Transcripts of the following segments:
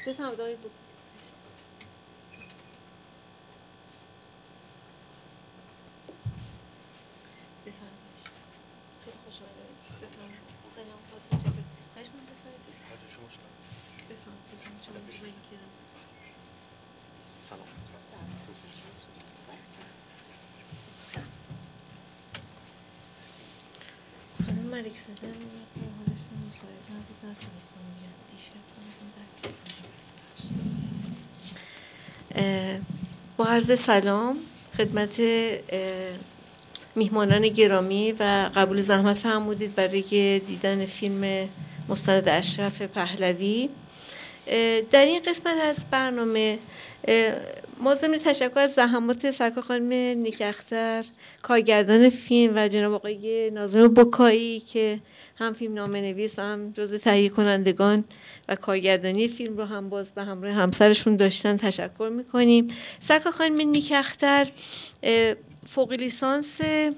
بفرمایید آقای بفرمایید. خیلی خوش آمدید. بفرمایید. سلام خانم چطور؟ من بفرمایید. بفرمایید. چون جایی که سلام. خانم ملک زاده حالشون مساعد نبود، نتونستم بیان دیشب حالشون با عرض سلام خدمت میهمانان گرامی و قبول زحمت فرمودید برای دیدن فیلم مستند اشرف پهلوی. در این قسمت از برنامه ما ضمن تشکر از زحمات سرکار خانم نیک اختر کارگردان فیلم و جناب آقای ناظم بکایی که هم فیلم نامه‌نویس و هم جزو تهیه کنندگان و کارگردانی فیلم رو هم باز به همراه همسرشون داشتن تشکر میکنیم. سرکار خانم نیک اختر فوق لیسانس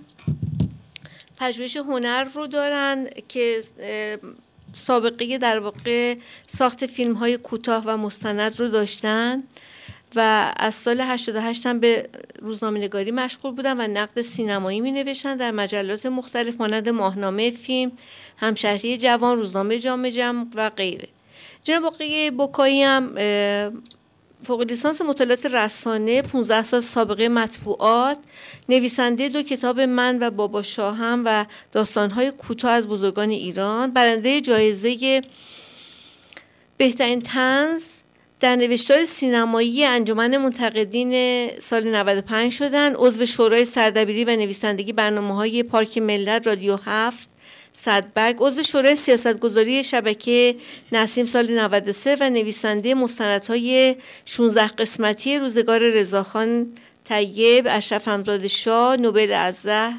پژوهش هنر رو دارن که سابقه در واقع ساخت فیلم‌های کوتاه و مستند رو داشتن و از سال 88 هم به روزنامه‌نگاری مشغول بودن و نقد سینمایی می‌نوشتن در مجلات مختلف مانند ماهنامه فیلم، همشهری جوان، روزنامه جامعه جمع و غیره. جناب آقای بکایی هم فوق لیسانس مطالعات رسانه، 15 سال سابقه مطبوعات، نویسنده 2 کتاب من و بابا شاهم و داستان‌های کوتاه از بزرگان ایران، برنده جایزه بهترین طنز در نوشتار سینمایی انجمن منتقدین سال 95 شدند. عضو شورای سردبیری و نویسندگی برنامه‌های پارک ملت، رادیو 7، صدبرگ، عضو شورای سیاستگذاری شبکه نسیم سال 93 و نویسنده مستندهای 16 قسمتی روزگار رضاخان طیب، اشرف حمزاده شاه، نوبل الزهر،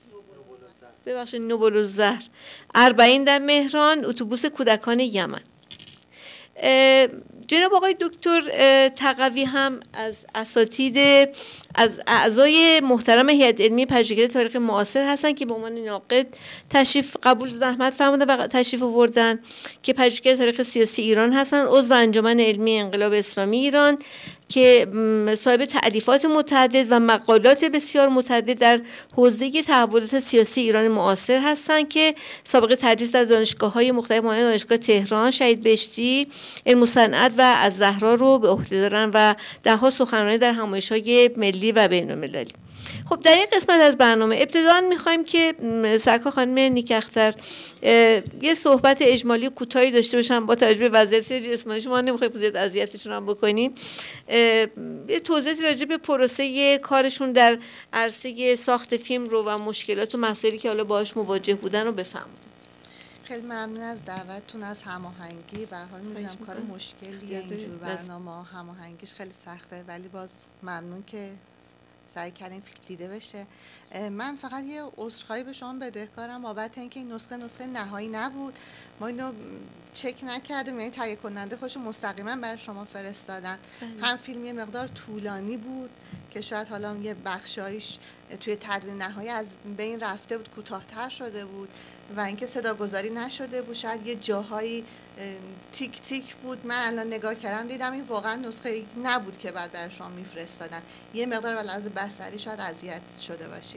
نوبل الزهر، 40 در مهران، اتوبوس کودکان یمن. جناب آقای دکتر تقوی هم از اساتید، از اعضای محترم هیئت علمی پژوهشگری تاریخ معاصر هستند که به عنوان ناقد تشریف قبول زحمت فرمودن و تشریف آوردن که پژوهشگر تاریخ سیاسی ایران هستند، عضو انجمن علمی انقلاب اسلامی ایران که صاحب تألیفات متعدد و مقالات بسیار متعدد در حوزه تحولات سیاسی ایران معاصر هستند که سابقه تدریس در دانشگاه‌های مختلف مانند دانشگاه تهران، شهید بهشتی، علم و صنعت و الزهرا رو به عهده دارن و ده‌ها سخنرانی در همایش‌های ملی و بین‌المللی. خب در این قسمت از برنامه ابتداً می‌خوایم که سرکار خانم نیک اختر یه صحبت اجمالی کوتاهی داشته باشن با توجه به وضعیت جسمانی شما، نمی‌خوایم زیاد اذیتشون هم بکنیم. یه توضیحی راجع به پروسه کارشون در عرصه ساخت فیلم رو و مشکلات و مسائلی که حالا باهاش مواجه بودن رو بفرمایید. خیلی ممنون از دعوتتون، از هماهنگی. به هر حال می‌دونم کار مشکلیه اینجور برنامه، هماهنگیش خیلی سخته، ولی باز ممنون که سعی کردیم فیلم دیده بشه. من فقط یه عذرخواهی به شما بدهکارم بابت اینکه این نسخه نهایی نبود. ما اینو چک نکردیم، یعنی تهیه کننده خودش مستقیما برای شما فرستادن. هم فیلم یه مقدار طولانی بود که شاید حالا یه بخشایش توی تدوین نهایی از بین رفته بود، کوتاه‌تر شده بود و اینکه صداگذاری نشده بود، شاید یه جاهایی تیک تیک بود. من الان نگاه کردم دیدم این واقعا نسخه نبود که بعد برای شما میفرستادن. یه مقدار به لحاظ بصری شاید اذیت شده باشید.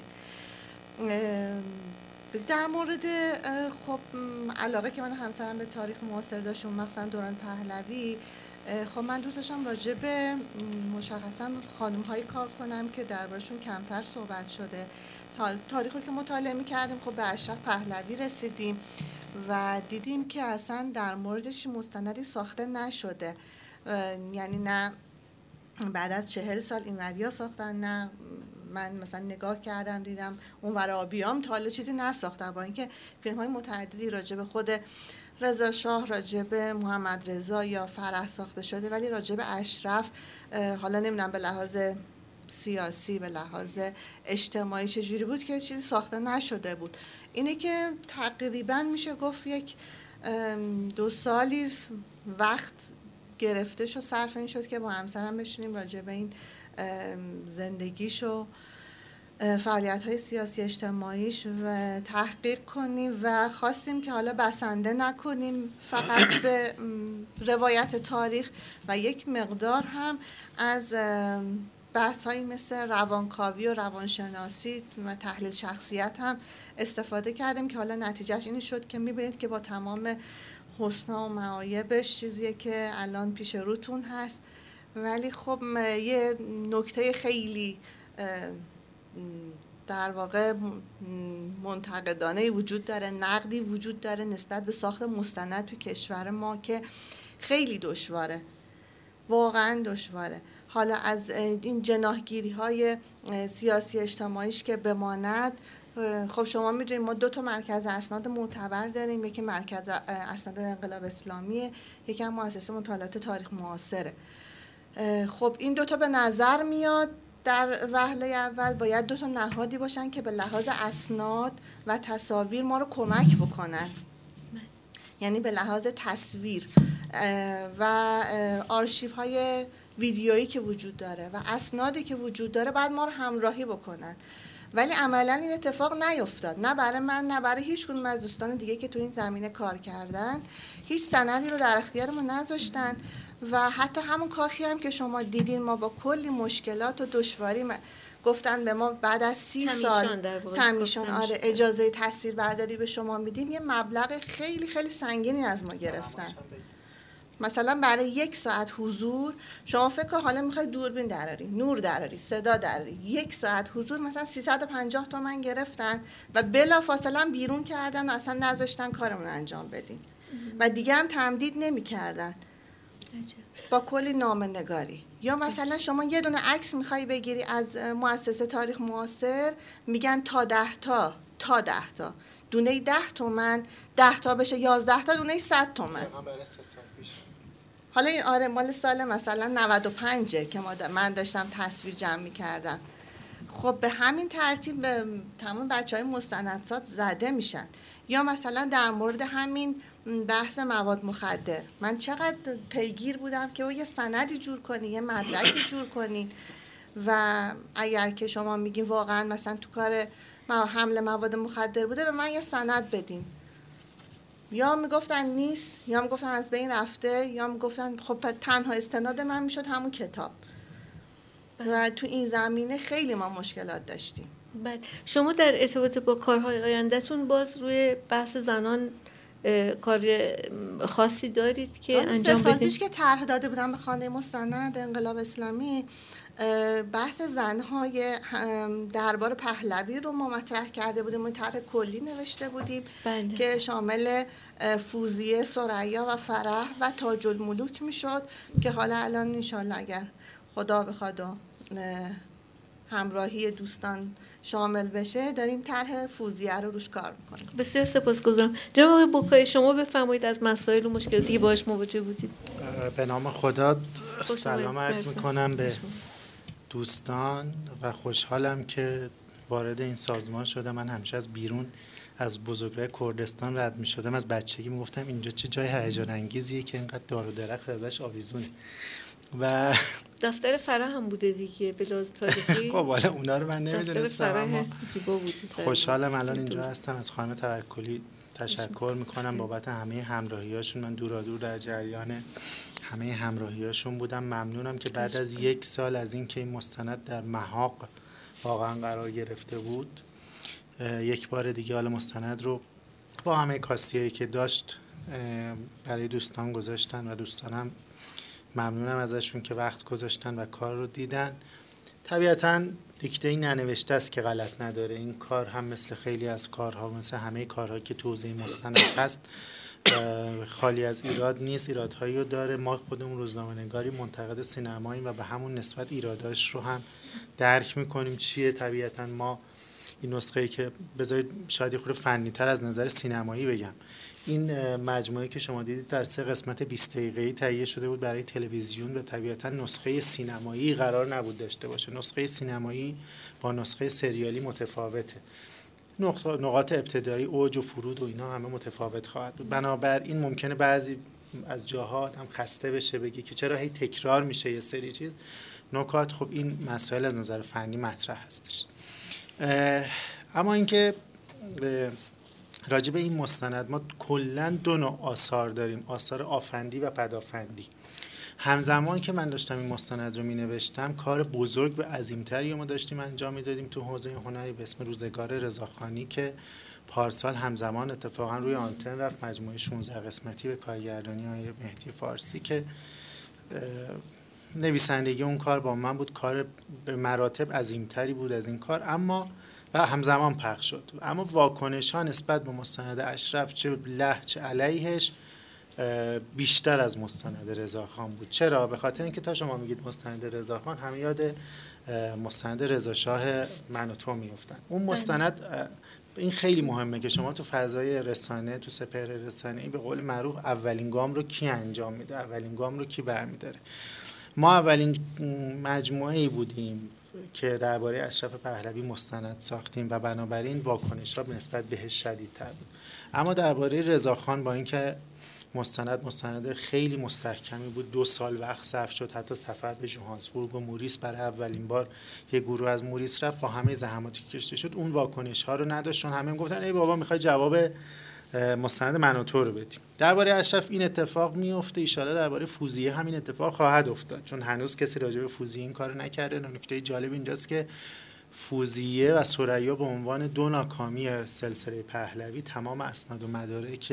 در مورد خب علاقه که من همسرم به تاریخ معاصر داشتم، مثلا دوران پهلوی، خب من دوست داشتم راجع به مشخصا خانم‌های کار کنم که دربارشون کمتر صحبت شده. تاریخی که مطالعه می‌کردیم خب به اشرف پهلوی رسیدیم و دیدیم که اصلا در موردش مستندی ساخته نشده، یعنی نه بعد از 40 سال این وریا ساختن، نه من مثلا نگاه کردم دیدم اون ور آبیام تا حالا چیزی نساختن، با اینکه فیلم‌های متعددی راجع به خود رضا شاه، راجع به محمد رضا یا فرح ساخته شده، ولی راجع به اشرف حالا نمیدونم به لحاظ سیاسی، به لحاظ اجتماعی چجوری بود که چیزی ساخته نشده بود. اینه که تقریبا میشه گفت 1-2 سالی وقت گرفته شد، صرف این شد که با همسرم بشینیم راجع به این زندگیشو فعالیت‌های سیاسی اجتماعیش و تحقیق کنیم و خواستیم که حالا بسنده نکنیم فقط به روایت تاریخ و یک مقدار هم از بحث‌هایی مثل روانکاوی و روانشناسی و تحلیل شخصیت هم استفاده کردیم که حالا نتیجهش این شد که می‌بینید که با تمام حسنا و معایبش چیزیه که الان پیش روتون هست. ولی خب یه نکته خیلی در واقع منتقدانه وجود داره، نقدی وجود داره نسبت به ساخت مستند تو کشور ما که خیلی دشواره، واقعا دشواره. حالا از این جناحگیری های سیاسی اجتماعیش که بماند، خب شما میدونید ما 2 مرکز اسناد معتبر داریم، یکی مرکز اسناد انقلاب اسلامیه، یکی هم مؤسسه مطالعات تاریخ معاصره. خب این 2 به نظر میاد در وهله اول باید 2 نهادی باشن که به لحاظ اسناد و تصاویر ما رو کمک بکنن، یعنی به لحاظ تصویر و آرشیوهای ویدیویی که وجود داره و اسنادی که وجود داره بعد ما رو همراهی بکنن. ولی عملا این اتفاق نیفتاد، نه برای من نه برای هیچ کدوم از دوستان دیگه که تو این زمینه کار کردن. هیچ سندی رو در اختیارمون نذاشتن و حتی همون کاخی هم که شما دیدین ما با کلی مشکلات و دشواری گفتن به ما بعد از 30 سال تمیشان اجازه تصویر برداری به شما میدیم، یه مبلغ خیلی خیلی سنگینی از ما گرفتن. مثلا برای 1 ساعت حضور شما فکر کن حالا میخوای دوربین دراری، نور دراری، صدا دراری، 1 ساعت حضور مثلا 350 تومن گرفتن و بلافاصله بیرون کردن و اصلا نذاشتن کارمون انجام بدیم و دیگه هم تمدید نمی‌کردن با کلی نامه‌نگاری. یا مثلا شما یه دونه عکس میخوای بگیری از مؤسسه تاریخ معاصر، میگن تا 10 تا دونه 10 تومن، 10 تا بشه 11 تا دونه 100 تومن. حالا این آره مال سال مثلا 95 که من داشتم تصویر جمع می‌کردم. خب به همین ترتیب تمام بچهای مستندساز زده میشن. یا مثلا در مورد همین بحث مواد مخدر من چقدر پیگیر بودم که یه سندی جور کنی، یه مدرکی جور کنی و اگر که شما میگین واقعا مثلا تو کار حمل مواد مخدر بوده به من یه سند بدین. یا میگفتن نیست، یا میگفتن از بین رفته، یا میگفتن خب تنها استناد من میشد همون کتاب. و تو این زمینه خیلی ما مشکلات داشتیم. بله. شما در ارتباط با کارهای آیندهتون باز روی بحث زنان کار خاصی دارید که انجام بدید؟ 3 سال پیش که طرح داده بودم به خانه مستند انقلاب اسلامی، بحث زنهای دربار پهلوی رو ما مطرح کرده بودیم، اون طرح کلی نوشته بودیم که شامل فوزیه، ثریا و فرح و تاج الملوک میشد که حالا الان انشالله اگر خدا بخواد و همراهی دوستان شامل بشه داریم طرح فوزیه رو روش کار میکنیم. بسیار سپاسگزارم. جناب آقای بوکای شما بفرمایید از مسائل و مشکلاتی که باهاش مواجه بودید. به نام خدا سلام عرض میکنم به دوستان و خوشحالم که وارد این سازمان شدم. من همیشه از بیرون از بزرگراه کردستان رد می شدم، از بچگی می گفتم اینجا چه جای هیجان انگیزیه که اینقدر دار و درخت ازش آویزونه. و دفتر فرح هم بوده دیگه به لحاظ تاریخی. خب حالا اونا رو من نمیدونستم، اما خوشحالم الان اینجا هستم. از خانم توکلی تشکر میکنم بابت همه همراهیاشون. من دورادور در جریان همه همراهیاشون بودم. ممنونم که بعد از 1 سال از این که این مستند در محاق واقعا قرار گرفته بود، یک بار دیگه حالا مستند رو با همه کاستیایی که داشت برای دوستان گذاشتن و دوستانم ممنونم ازشون که وقت گذاشتن و کار رو دیدن. طبیعتاً دیکته ننوشته است که غلط نداره. این کار هم مثل خیلی از کارها، مثل همه کارهایی که تو حوزه مستند هست، خالی از ایراد نیست، ایرادهایی رو داره. ما خودمون روزنامه‌نگاری منتقد سینماییم و به همون نسبت ایراداش رو هم درک میکنیم چیه. طبیعتاً ما این نسخه‌ای که بذارید شاید یه خورده فنی‌تر از نظر سینمایی بگم، این مجموعه که شما دیدید در 3 قسمت 20 دقیقه‌ای تهیه شده بود برای تلویزیون و طبیعتاً نسخه سینمایی قرار نبود داشته باشه. نسخه سینمایی با نسخه سریالی متفاوته. نقاط ابتدایی، اوج و فرود و اینا همه متفاوت خواهد بود. بنابراین ممکنه بعضی از جاها هم خسته بشه، بگی که چرا هی تکرار میشه یه سری چیز نکات. خب این مسائل از نظر فنی مطرح هستش. اما اینکه راجع به این مستند ما کلا 2 نوع آثار داریم، آثار آفندی و پدافندی. همزمان که من داشتم این مستند رو می‌نوشتم کار بزرگ و عظیم‌تری ما داشتیم انجام می‌دادیم تو حوزه هنری به اسم روزگار رضاخانی که پارسال همزمان اتفاقا روی آنتن رفت، مجموعه 16 قسمتی به کارگردانی های مهدی فارسی که نویسندگی اون کار با من بود، کار به مراتب عظیم‌تری بود از این کار، اما و همزمان پخش شد. اما واکنش ها نسبت به مستند اشرف چه له چه علیهش بیشتر از مستند رضاخان بود. چرا؟ به خاطر اینکه تا شما میگید مستند رضاخان همه یاد مستند رضاشاه من و تو میافتن. اون مستند این خیلی مهمه که شما تو فضای رسانه، تو سپهر رسانه‌ای به قول معروف اولین گام رو کی انجام میده، اولین گام رو کی برمی‌داره. ما اولین مجموعه‌ای بودیم که درباره اشرف پهلوی مستند ساختیم و بنابراین واکنش‌ها نسبت بهش شدیدتر بود. اما درباره رضاخان با اینکه مستند خیلی مستحکمی بود، 2 سال وقت صرف شد، حتی سفر به ژوهانسبورگ و موریس برای اولین بار یک گروه از موریس رفت، با همه زحماتی که کشیده شد اون واکنش‌ها رو نداشت، چون همه میگفتن ای بابا میخوای جواب مستند من و تو رو بدیم. درباره اشرف این اتفاق میفته، ان شاءالله درباره فوزیه همین اتفاق خواهد افتاد، چون هنوز کسی راجع به فوزیه این کارو نکرده. نکته جالب اینجاست که فوزیه و ثریا به عنوان 2 ناکامی سلسله پهلوی تمام اسناد و مدارک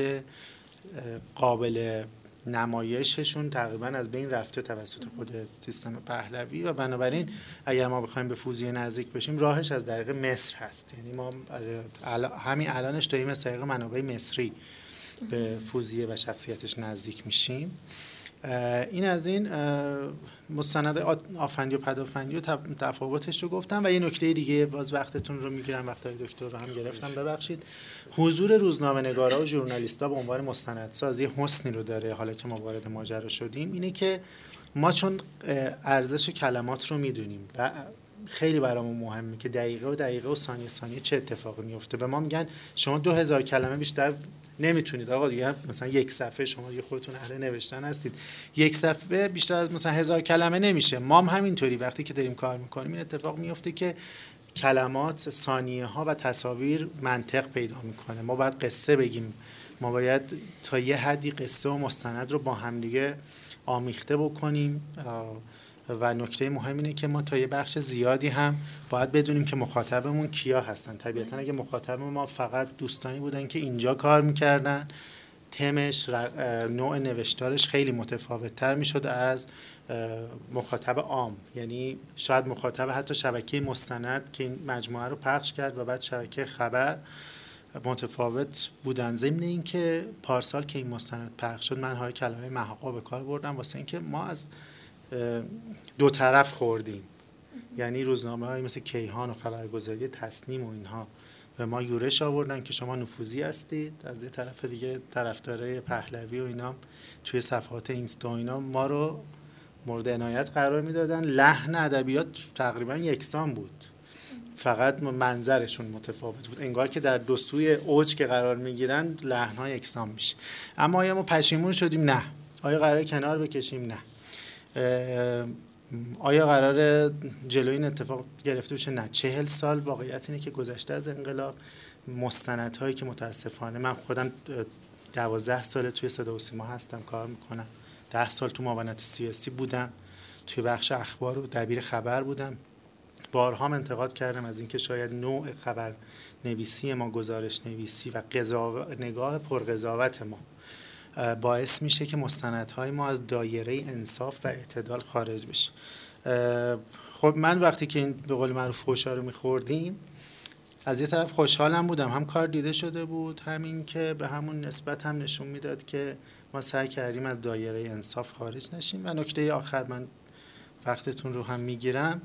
قابل نمایششون تقریبا از بین رفته توسط خود سیستم پهلوی و بنابراین اگر ما بخوایم به فوزیه نزدیک بشیم راهش از طریق مصر هست. یعنی ما همین الانش داریم از طریق منابع مصری به فوزیه و شخصیتش نزدیک میشیم. این از این مستند آفندی و پدافندی و تفاوتش رو گفتم. و یه نکته دیگه باز وقتتون رو میگیرم، وقتای دکتر رو هم گرفتم ببخشید. حضور روزنامه‌نگارا و ژورنالیست‌ها به عنوان مستندساز حسنی رو داره، حالا که ما وارد ماجرا شدیم، اینه که ما چون ارزش کلمات رو میدونیم و خیلی برامون مهمه که دقیقه و ثانیه چه اتفاقی میفته. به ما میگن شما 2000 کلمه بیشتر نمیتونید آقا دیگه، مثلا یک صفحه شما دیگه خودتون اهل نوشتن هستید، یک صفحه بیشتر از مثلا 1000 کلمه نمیشه. ما هم همینطوری وقتی که داریم کار میکنیم این اتفاق میفته که کلمات، ثانیه ها و تصاویر منطق پیدا میکنه. ما باید قصه بگیم، ما باید تا یه حدی قصه و مستند رو با همدیگه آمیخته بکنیم و نکته مهم اینه که ما تا یه بخش زیادی هم باید بدونیم که مخاطبمون کیا هستن. طبیعتا اگه مخاطب ما فقط دوستانی بودن که اینجا کار میکردن، تمش، نوع نوشتارش خیلی متفاوت‌تر میشد از مخاطب عام. یعنی شاید مخاطب حتی شبکه مستند که این مجموعه رو پخش کرد و بعد شبکه خبر متفاوت بودن. ضمن این که پارسال که این مستند پخش شد من های کلمه محقا به کار بردم واسه این که ما از 2 طرف خوردیم. یعنی روزنامه‌های مثل کیهان و خبرگزاری تصنیم و اینها به ما یورش آوردن که شما نفوذی هستید، از یه طرف دیگه طرفدارای پهلوی و اینا توی صفحات اینستا و اینا ما رو مورد عنایت قرار میدادن. لحن ادبیات تقریبا یکسان بود، فقط منظرشون متفاوت بود، انگار که در 2 سوی اوج که قرار میگیرن لحن‌ها یکسان میشه. اما آیا ما پشیمون شدیم؟ نه. آیا قراره کنار بکشیم؟ نه. آیا قراره جلوی این اتفاق گرفته بشه؟ نه. 40 سال واقعیت اینه که گذشته از انقلاب، مستندهایی که متاسفانه من خودم 12 سال توی صدا و سیما هستم کار میکنم، 10 سال تو معاونت سیاسی بودم، توی بخش اخبار و دبیر خبر بودم، بارها انتقاد کردم از اینکه شاید نوع خبر نویسی ما، گزارش نویسی و نگاه پرقضاوت ما باعث میشه که مستندهای ما از دایره انصاف و اعتدال خارج بشه. خب من وقتی که این به قول معروف فحشا رو میخوردیم از یه طرف خوشحالم بودم، هم کار دیده شده بود، همین که به همون نسبت هم نشون میداد که ما سعی کردیم از دایره انصاف خارج نشیم. و نکته آخر، من وقتتون رو هم میگیرم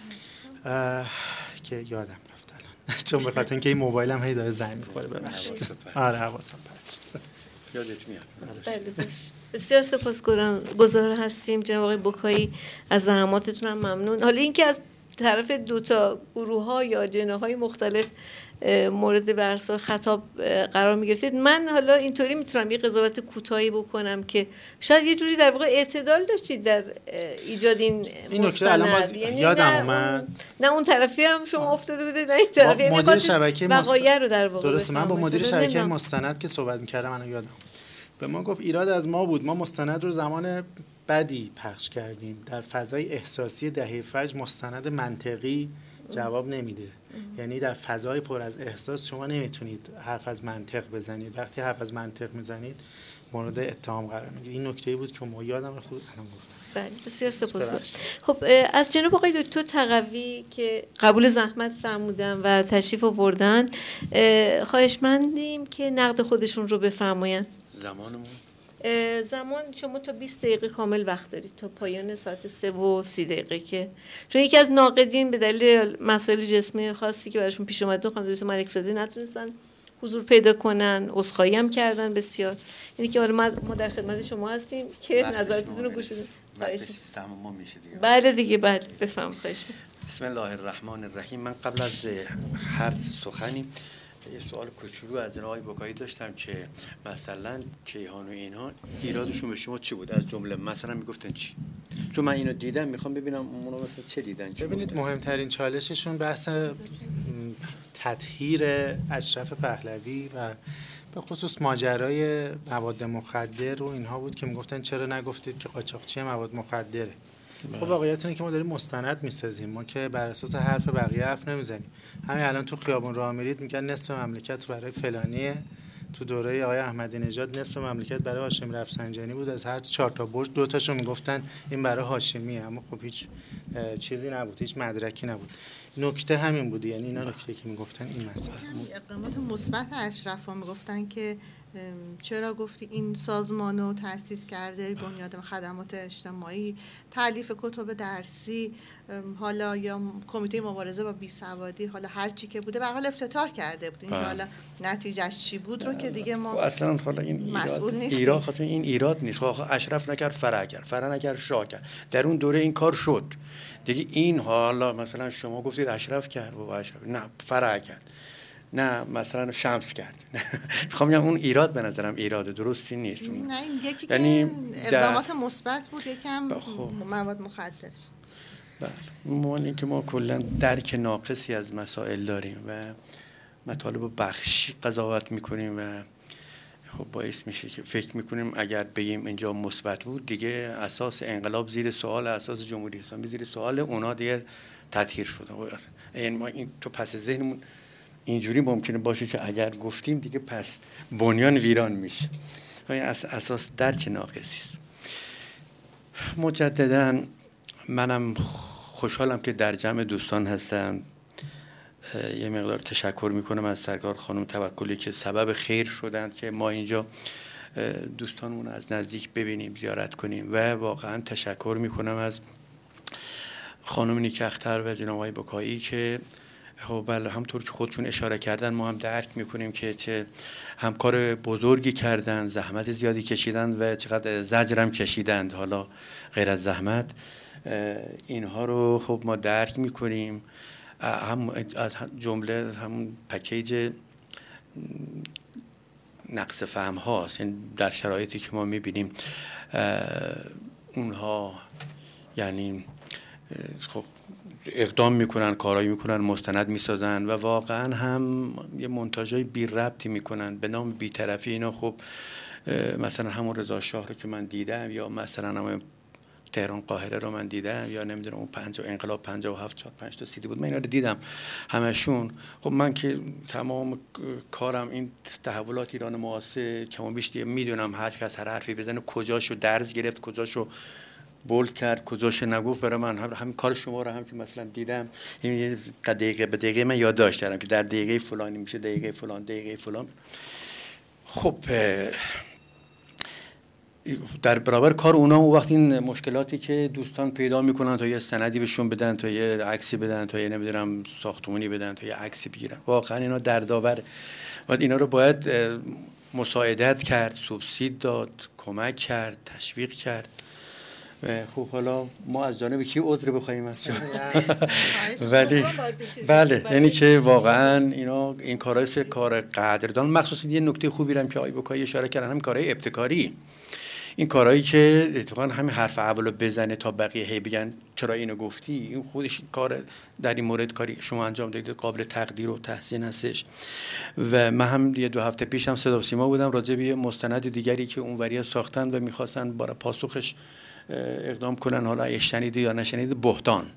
که یادم رفت الان چون به خاطر اینکه این موبایلم هی داره زنگ میخوره، ببخشید. آره حواسم پرت شد. یادت میاد. بله بسیار سپاسگزار هستیم جناب آقای بکایی، از زحماتتون هم ممنون. حالا اینکه از طرف 2 تا گروه‌ها یا جناح‌های مختلف مورد برسا خطاب قرار میگرفتید. من حالا اینطوری میتونم یه قضاوت کوتاهی بکنم که شاید یه جوری در واقع اعتدال داشتید در ایجاد این مستند. یعنی یادم اومد نه اون طرفی هم شما افتاده بودید، نه این طرفی مدیر شبکه وقایع رو در واقع. درسته، من با مدیر شبکه مستند که صحبت می‌کردم منو یادم به ما گفت ایراد از ما بود، ما مستند رو زمان بدی پخش کردیم، در فضای احساسی دهه فجر مستند منطقی جواب نمیده. یعنی در فضای پر از احساس شما نمیتونید حرف از منطق بزنید، وقتی حرف از منطق میزنید مورد اتهام قرار میگیرید. این نکته‌ای بود که ما یادم رفت الان گفتم. بله بسیار سپاسگزارم. خب از جناب آقای دکتر تقوی که قبول زحمت فرمودن و تشریف آوردن خواهشمندیم که نقد خودشون رو بفرمایند. زمان شما تا 20 دقیقه کامل وقت دارید تا پایان ساعت 3:30 که چون یکی از ناقدین به دلیل مسائل جسمی خاصی که براشون پیش اومد خانم دکتر ملکزاده نتونستن حضور پیدا کنن، عذرخواهی هم کردن بسیار. یعنی که حالا ما در خدمت شما هستیم که نظراتتون رو گوش بدید. ما میشه دیگه. بله دیگه بله بفهم. خواهش می‌کنم. بسم الله الرحمن الرحیم. من قبل از هر سخنی یه سوال کوچولو از جناب آقای بکایی داشتم که مثلا کیهان و اینها ایرادشون به شما چی بود؟ از جمله مثلا میگفتن چی؟ چون من اینو دیدم میخوام ببینم اونا مثلا چه دیدن. ببینید مهمترین چالششون بحث تطهیر اشرف پهلوی و به خصوص ماجرای مواد مخدر و اینها بود که میگفتن چرا نگفتید که قاچاقچی مواد مخدره. خب واقعیت اینه که ما داریم مستند میسازیم، ما که بر اساس حرف بقیه حرف نمیزنیم. همین الان تو خیابون راه میرید میگن نصف مملکت برای فلانیه، تو دوره آقای احمدی نژاد نصف مملکت برای هاشمی رفسنجانی بود، از هر 4 تا برج 2 تاشو میگفتن این برای هاشمیه، اما خب هیچ چیزی نبود، هیچ مدرکی نبود. نکته همین بود، یعنی اینا نکته که میگفتن این مسئله اقدامات مثبت اشرف ها میگفتن که چرا گفتی این سازمانو تأسیس کرده، بنیاد خدمات اجتماعی، تالیف کتب درسی، حالا یا کمیته مبارزه با بیسوادی، حالا هر چی که بوده به هر حال افتتاح کرده بود. این که حالا نتیجهش چی بود رو که دیگه ما اصلا حالا این مسئول نیستیم. این ایراد نیست. اشرف نکرد فرع کرد، فرع نکرد شاه کرد، در اون دوره این کار شد دیگه. این حالا مثلا شما گفتید اشرف کرد و اشرف نه فرع کرد، نه مثلا شمس کرد. میخوام بگم اون ایراد به نظرم ایراد درستی نیست. نه این یکی یعنی که اقدامات مثبت بود، یکم مواد مخدرش. بله ما اینکه ما کلا درک ناقصی از مسائل داریم و مطالب بخشی قضاوت میکنیم و خب باعث میشه که فکر میکنیم اگر بگیم اینجا مثبت بود دیگه اساس انقلاب زیر سوال، اساس جمهوری اسلامی زیر سوال، اونا دیگه تطهیر شده. یعنی ما این تو پس ذهنمون اینجوری ممکنه باشه که اگر گفتیم دیگه پس بنیان ویران میشه. این اساس درک ناقصی است. مجددا منم خوشحالم که در جمع دوستان هستم. یه مقدار تشکر میکنم از سرکار خانم توکلی که سبب خیر شدند که ما اینجا دوستانمون از نزدیک ببینیم، زیارت کنیم و واقعا تشکر میکنم از خانم نیک اختر و جناب آقای بکایی که خب بله همطور که خودشون اشاره کردن ما هم درک میکنیم که چه همکار بزرگی کردن، زحمت زیادی کشیدن و چقدر زجرم کشیدند. حالا غیر از زحمت اینها رو خب ما درک میکنیم. هم از جمله همون پکیج نقص فهم هاست، یعنی در شرایطی که ما میبینیم اونها یعنی خب اقدام میکنن، کارایی میکنن، مستند میسازن و واقعا هم یه مونتاژهای بی ربطی میکنن به نام بی‌طرفی. اینا خب مثلا همون رضا شاه رو که من دیدم یا مثلا همون تهران قاهره رو من دیدم یا نمیدونم اون انقلاب 57 5 تا سیدی بود، من اینا رو دیدم همشون. خب من که تمام کارم این تحولات ایران معاصر کما بیش دیگه میدونم، هر کس هر حرفی بزنه کجاشو درز گرفت، کجاشو بولد کرد، کجاشو نگفت. برای من همین کار شما رو هم که مثلا دیدم این دقیقه به دقیقه من یادداشت کردم که در دقیقه فلانی میشه دقیقه فلان دقیقه فلان. خب در برابر کار اونا اون وقت این مشکلاتی که دوستان پیدا میکنن تا یه سندی بهشون بدن، تا یه عکسی بدن، تا یه نمیدونم ساختمونی بدن، تا یه عکسی بگیرن، واقعا اینا دردآور و اینا رو باید مساعدت کرد، سوبسید داد، کمک کرد، تشویق کرد خب حالا ما از جانب کی عذر بخوایم از شما؟ ولی بله، یعنی که واقعا این کارهای کار قدردان، مخصوصا یه نکته خوبی رو هم که آقای بکایی اشاره کردن، هم کارهای ابتکاری، این کارهایی که اتفاقا همین حرف اولو بزنه تا بقیه هی بگن چرا اینو گفتی، این خودش کار در این مورد کاری شما انجام دادید قابل تقدیر و تحسین هستش. و من هم یه 2 هفته پیش هم صدا و سیما بودم راجع به مستند دیگری که اونوریا ساختن و میخواستن برای پاسخش اقدام کنن، حالا شنیدی یا نشنیدی، بهتان،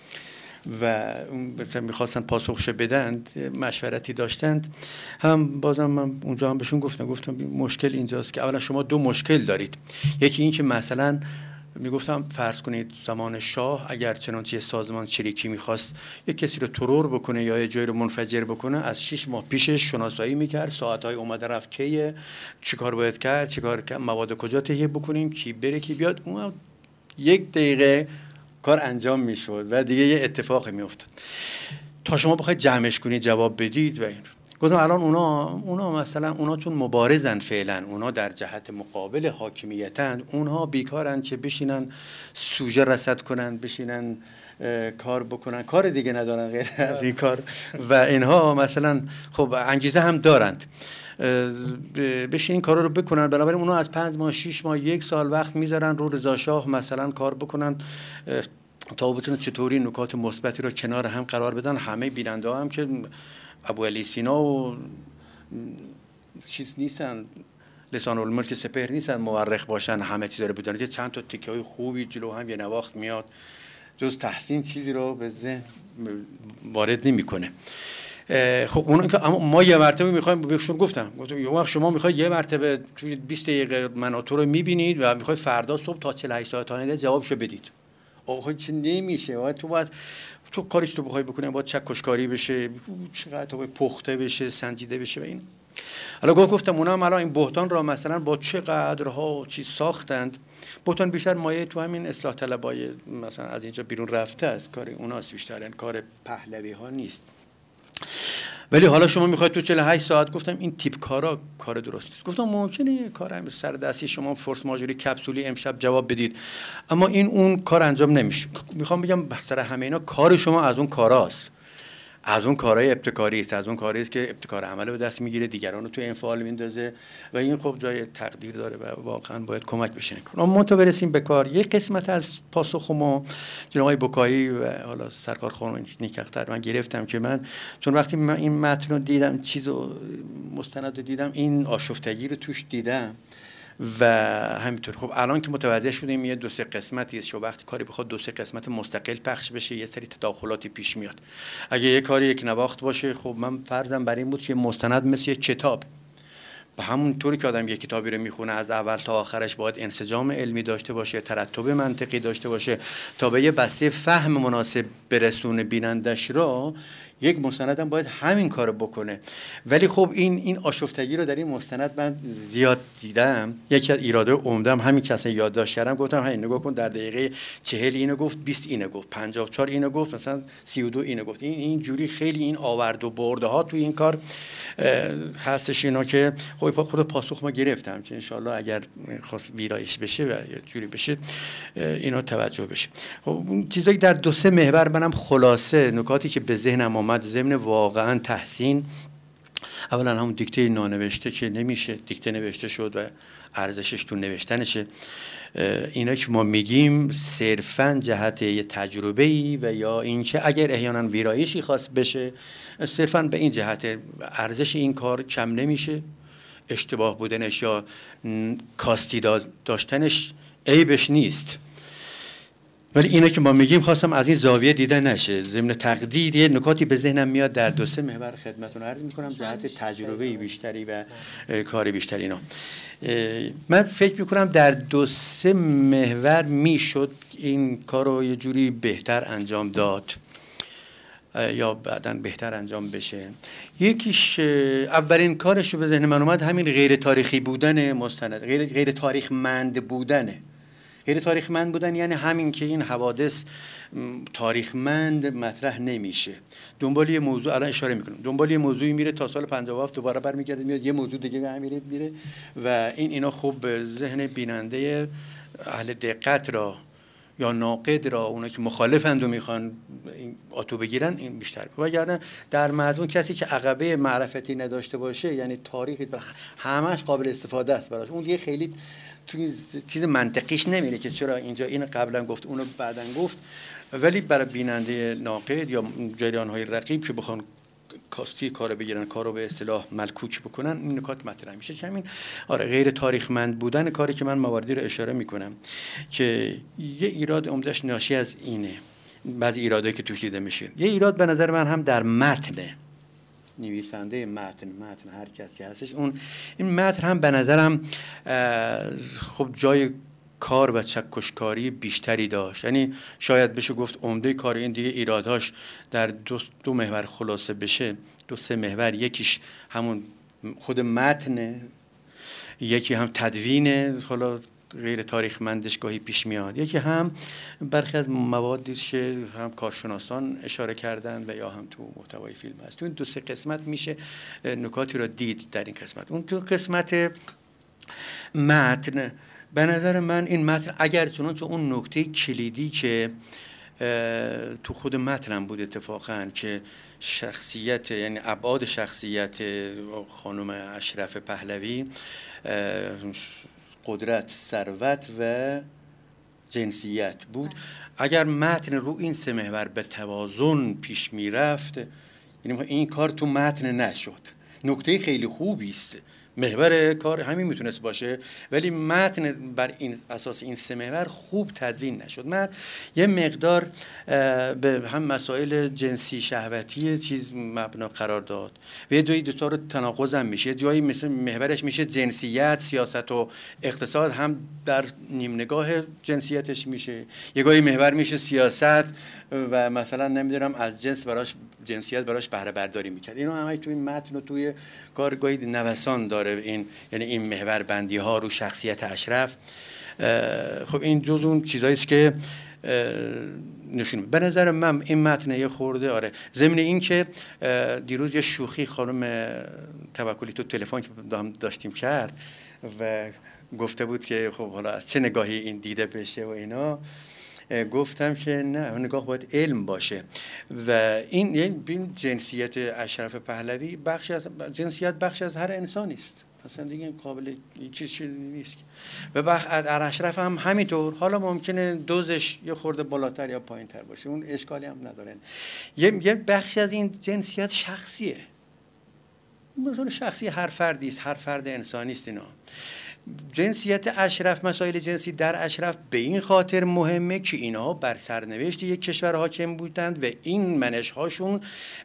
و مثلا میخواستن پاسخش بدن، مشورتی داشتند. هم بازم من اونجا هم بهشون گفتم مشکل اینجاست که اولا شما 2 مشکل دارید. یکی این که مثلا میگفتم فرض کنید زمان شاه اگر چنانچه سازمان چریکی میخواست یک کسی رو ترور بکنه یا یه جایی رو منفجر بکنه، از 6 ماه پیشش شناسایی میکرد، ساعتهای اومده رفت کیه، چیکار باید کرد، چیکار مواد کجا تهیه بکنیم، کی بره کی بیاد، اون 1 دقیقه کار انجام میشد و دیگه یه اتفاقی میافتاد. تا شما بخواید جمعش کنید جواب بدید و این گفتم الان اونا مثلا اونا چون مبارزن فعلا، اونا در جهت مقابل حاکمیتن، اونها بیکارن که بشینن سوژه رصد کنن، بشینن کار بکنن، کار دیگه ندارن غیر از این کار، و اینها مثلا خب انگیزه هم دارند بشین این کارا رو بکنن. بنابراین اونا از 5 ماه 6 ماه 1 سال وقت میذارن رو رضا شاه مثلا کار بکنن تا بتونن چطوری نکات مثبتی رو کنار هم قرار بدن. همه بیننده ها هم که ابوعلی سینا و چیز نیستن، لسان الملک سپهر نیستن مورخ باشن همه چیز رو بدونن، که چند تا تیکه های خوبی جلو هم یه نواخت میاد، جز تحسین چیزی رو به ذهن وارد نمیکنه. خب اون که ما یه مرتبه میخوایم بهشون گفتم یه وقت شما میخواید یه مرتبه توی 20 دقیقه مناطق رو میبینید و میخواید فردا صبح تا 48 ساعت آینده جوابشو بدید. آخه چه نمیشه، تو کاریش تو بخوای بکنی باید چکشکاری بشه، چقدر تا پخته بشه، سنجیده بشه و این. حالا گفتم اونا هم الان این بهتان را مثلا با چقدرها چیز ساختند. بهتان بیشتر مایه تو همین اصلاح طلبای مثلا از اینجا بیرون رفته است، کار اوناست بیشتر، این کار پهلوی ها نیست. ولی حالا شما میخواید تو 48 ساعت، گفتم این تیپ کارا کار درست نیست. گفتم ممکنه کار هم سر دستی شما فرس ماژوری کپسولی امشب جواب بدید، اما این اون کار انجام نمیشه. میخوام بگم سر همه اینا کار شما از اون کاراست، از اون کارهای ابتکاری است، از اون کاری است که ابتکار عمل به دست میگیره، دیگران رو تو انفعال میندازه و این خب جای تقدیر داره و واقعا باید کمک بشه. اما تا برسیم به کار، یک قسمت از پاسخ ما جناب آقای بکایی و حالا سرکار خانم نیکختر من گرفتم که من چون وقتی من این متن رو دیدم، چیزو مستند رو دیدم، این آشفتگی رو توش دیدم و همینطور. خب الان که متوجه شدیم یه 2-3 قسمتی است، وقتی کاری بخواد 2-3 قسمت مستقل پخش بشه یه سری تداخلاتی پیش میاد. اگه یه کاری یک نواخت باشه، خب من فرضم بر این بود که مستند مثل یک کتاب، به همون طوری که آدم یک کتابی رو میخونه از اول تا آخرش باید انسجام علمی داشته باشه، ترتب منطقی داشته باشه تا به یه بسته فهم مناسب برسونه بینندش را. یک مستند هم باید همین کارو بکنه. ولی خب این آشفتگی رو در این مستند من زیاد دیدم. یکی از ایراده عمده‌ام همین که اصلا یادداشت کردم، گفتم همین نگاه کن در دقیقه 40 اینو گفت، 20 اینو گفت، 54 اینو گفت، مثلا 32 اینو گفت. این جوری خیلی این آورد و برده ها توی این کار هستش. اینا که خب خود پاسخ ما گرفتم که انشالله اگر خواست ویرایش بشه و یه جوری بشه اینا توجه بشه. خب چیزایی در 2-3 محور منم خلاصه نکاتی که به ذهنم اومد ضمن واقعا تحسین. اولا همون دیکته نانوشته که نمیشه، دیکته نوشته شد و ارزشش تو نوشتنشه. اینا که ما میگیم صرفاً جهت یه تجربه‌ای و یا اینکه اگر احیانا ویرایشی خواست بشه صرفاً به این جهت ارزش این کار کم نمیشه، اشتباه بودنش یا کاستی داشتنش عیبش نیست. ولی اینا که ما میگیم خواستم از این زاویه دیده نشه. ضمن تقدیر یه نکاتی به ذهنم میاد در 2-3 محور خدمتتون عرض میکنم جهت تجربه بیشتری و کار بیشتری. اینا من فکر میکنم در 2-3 محور میشد این کارو یه جوری بهتر انجام داد یا بعداً بهتر انجام بشه. یکیش اولین کارش رو به ذهن من اومد همین غیر تاریخی بودن مستند، غیر تاریخمند بودنه. غیر تاریخمند بودن یعنی همین که این حوادث تاریخمند مطرح نمیشه. دنبال یه موضوع الان اشاره میکنم، دنبال یه موضوعی میره تا سال 57 دوباره برمیگرده میاد یه موضوع دیگه میره و اینا خوب ذهن بیننده اهل دقت را یا ناقد را، اونا که مخالفند و میخوان این آتو بگیرن، این بیشتر. وگرنه در مضمون کسی که عقبه معرفتی نداشته باشه، یعنی تاریخی همش قابل استفاده است براش، اون دیگه خیلی توی چیز منطقیش نمیره که چرا اینجا این قبلا گفت اونو بعداً گفت. ولی برای بیننده ناقد یا جریان‌های رقیب که بخوان کاستی کارو بگیرن، کارو به اصطلاح ملکوک بکنن، این نکات مطرح میشه. همین آره غیر تاریخمند بودن کاری که من مواردی رو اشاره میکنم که یه ایراد عمدهش ناشی از اینه، بعضی ایرادایی که توش دیده میشه. یه ایراد به نظر من هم در متن نویسنده متن هر کسی هستش، این متن هم به نظرم خب جای کار و چکشکاری بیشتری داشت. یعنی شاید بشه گفت عمده کار این دیگه ایرادهاش در دو محور خلاصه بشه، 2-3 محور. یکیش همون خود متن، یکی هم تدوین، حالا غیر تاریخمندش گاهی پیش میاد، یکی هم برخی از موادی که هم کارشناسان اشاره کردن و یا هم تو محتوای فیلم هست. تو این 2-3 قسمت میشه نکاتی رو دید در این قسمت. اون تو قسمت متن به نظر من این متن اگر چنانچه اون نکته کلیدی که تو خود متنم بود اتفاقا، که شخصیت، یعنی ابعاد شخصیت خانم اشرف پهلوی، قدرت، ثروت و جنسیت بود، اگر متن رو این 3 محور به توازن پیش میرفت، یعنی این کار تو متن نشد. نکته خیلی خوبی است، محور کار همین میتونست باشه، ولی متن بر این اساس این 3 محور خوب تدوین نشد. من یه مقدار به هم مسائل جنسی شهوتی چیز مبنا قرار داد و یه دوتا رو تناقض هم میشه. جایی مثل محورش میشه جنسیت، سیاست و اقتصاد، هم در نیم نگاه جنسیتش میشه. یه گاهی محور میشه سیاست و مثلا نمیدونم از جنسیت براش بهره برداری میکرد. اینو همه توی متن و توی کارگاهی نوسان داره این، یعنی این محور بندی ها رو شخصیت اشرف. خب این جز اون چیزایی است که نشون به نظر من این متن یه خورده آره. ضمن این که دیروز یه شوخی خانم توکلی تو تلفن که داشتیم کرد و گفته بود که خب حالا از چه نگاهی این دیده بشه و اینا، گفتم که نه، نگاه باید علم باشه و این یعنی جنسیت اشرف پهلوی بخش از هر انسانی است، اصلا دیگه قابل چیزی نیست. و در اشرف هم همینطور. حالا ممکنه دوزش یه خورده بالاتر یا پایین‌تر باشه، اون اشکالی هم نداره. یه بخش از این جنسیت شخصیه، مثلا شخصی هر فردی است، هر فرد انسانی است. اینا جنسیت اشرف، مسائل جنسی در اشرف به این خاطر مهمه که اینها بر سرنوشت یک کشور حاکم بودند و این منش‌هاشون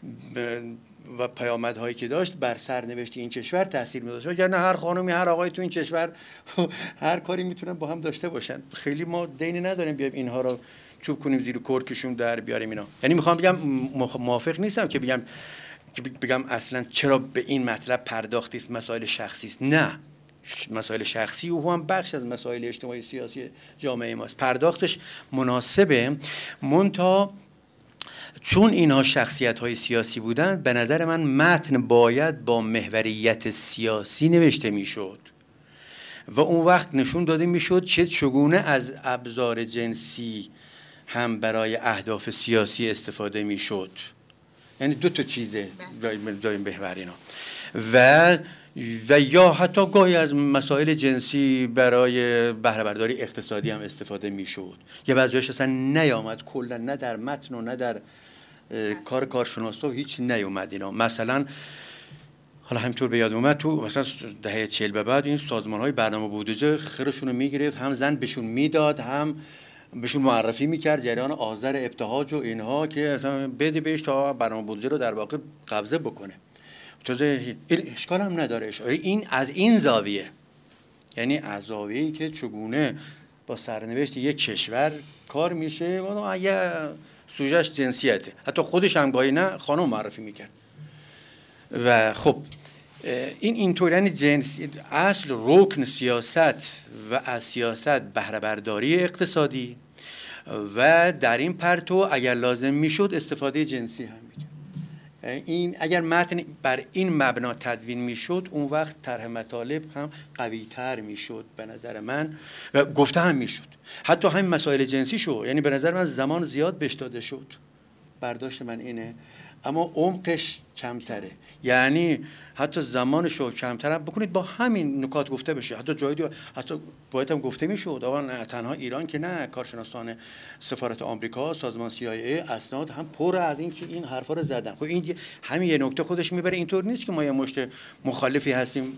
و پیامدهایی که داشت بر سرنوشت این کشور تاثیر می‌ذاشت. وگرنه هر خانمی هر آقایی تو این کشور هر کاری میتونن با هم داشته باشن. خیلی ما دینی نداریم بیایم اینها رو چوب کنیم زیر کرکشون در بیاریم اینا. یعنی میخوام بگم موافق نیستم که بگم اصلا چرا به این مطلب پرداختی است، مسائل شخصی است. نه، مسائل شخصی او هم بخش از مسائل اجتماعی سیاسی جامعه ماست، پرداختش مناسبه. منتها چون اینها شخصیت‌های سیاسی بودند، به نظر من متن باید با محوریت سیاسی نوشته میشد و اون وقت نشون داده میشد چگونه از ابزار جنسی هم برای اهداف سیاسی استفاده میشد. یعنی 2 تا چیزه جای محور اینا و یا حتی گاهی از مسائل جنسی برای بهره برداری اقتصادی هم استفاده میشد. یه بعضیش اصلا نیامد کلا، نه در متن و نه در کار کارشناسا هیچ نیومد اینا. مثلا حالا همینطور به یاد اومد تو مثلا دهه 40 به بعد این سازمان‌های برنامه بودجه خیرشون رو میگرفت، هم زن بهشون میداد، هم بهشون معرفی میکرد جریان آذر ابتهاج و اینها که اصلا بده بهش تا برنامه بودجه رو در واقع قبضه بکنه. این اشکال هم نداره. این از این زاویه، یعنی از زاویه‌ای که چگونه با سرنوشت یک کشور کار میشه و اگه سوژه‌اش جنسیته، حتی خودش هم گاهی نه خانم معرفی میکرد. و خب اینطور یعنی جنسی اصل رکن سیاست و از سیاست بهره برداری اقتصادی و در این پرتو اگر لازم میشد استفاده جنسی هم میکرد. این اگر متن بر این مبنا تدوین میشد اون وقت طرح مطالب هم قوی تر میشد به نظر من و گفته هم میشد. حتی همین مسائل جنسی شو، یعنی به نظر من زمان زیاد بهش داده شد، برداشت من اینه، اما عمقش کمتره. یعنی حتی زمانش رو کمتر هم بکنید با همین نکات گفته بشه. حتی جایی حتی باید هم گفته میشد آقا نه تنها ایران که نه، کارشناسان سفارت آمریکا، سازمان CIA، اسناد هم پر از این که این حرفا رو زدن. خب این همین یه نکته خودش میبره. اینطور نیست که ما یه مشت مخالفی هستیم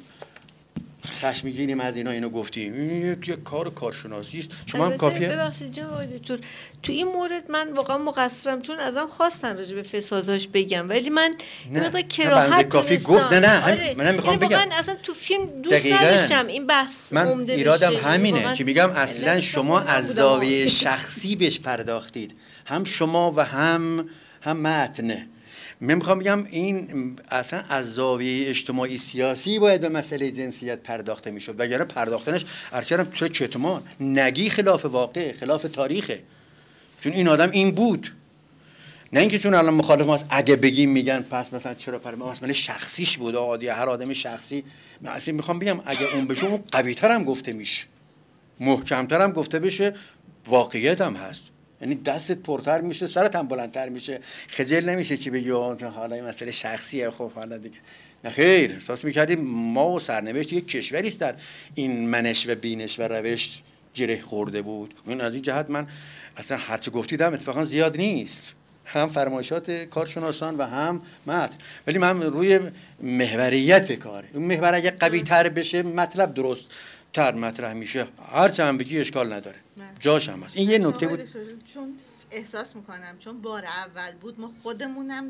خشمگینیم از اینو گفتیم. این یک کارشناسی است. شما هم کافیه. ببخشید جناب دکتر، تو این مورد من واقعا مقصرم، چون ازم خواستن راجع به فساداش بگم ولی من مقدار کراهت کافی گفت نه منم میخوام بگم واقعا اصلا تو فیلم دوست نداشتم این بحث من ایرادم همینه که میگم اصلا شما از زاویه شخصی بهش پرداختید، هم شما و هم متن. من میخوام بگم این اصلا از زاویه اجتماعی سیاسی باید به مسئله جنسیت پرداخته میشد، وگرنه پرداختنش ارچرم تو چتمان نگی خلاف واقع، خلاف تاریخه. چون این آدم این بود، نه اینکه چون الان مخالف ماست اگه بگیم میگن پس مثلا چرا مسئله شخصیش بود، عادی هر آدم شخصی. من اصلا میخوام بگم اگه اون بشه اون قوی‌تر هم گفته میشه، محکم‌تر هم گفته بشه، واقعیت هم هست. یعنی دستت پرتر میشه، سرت هم بلندتر میشه، خجل نمیشه چی بگی حالا این مسئله شخصیه. خب حالا دیگه نه خیر، احساس میکردیم ما و سرنوشت یک کشوری است در این منش و بینش و روش گره خورده بود. این از این جهت من اصلا هر چه گفتیدم اتفاقا زیاد نیست، هم فرمایشات کارشناسان و هم متن، ولی من روی محوریت کاره. اون محور اگه قوی تر بشه مطلب درست تر مطرح میشه، هر چه هم بگی اشکال نداره، جاش هم هست. این یه نکته بود. چون احساس میکنم چون بار اول بود ما خودمونم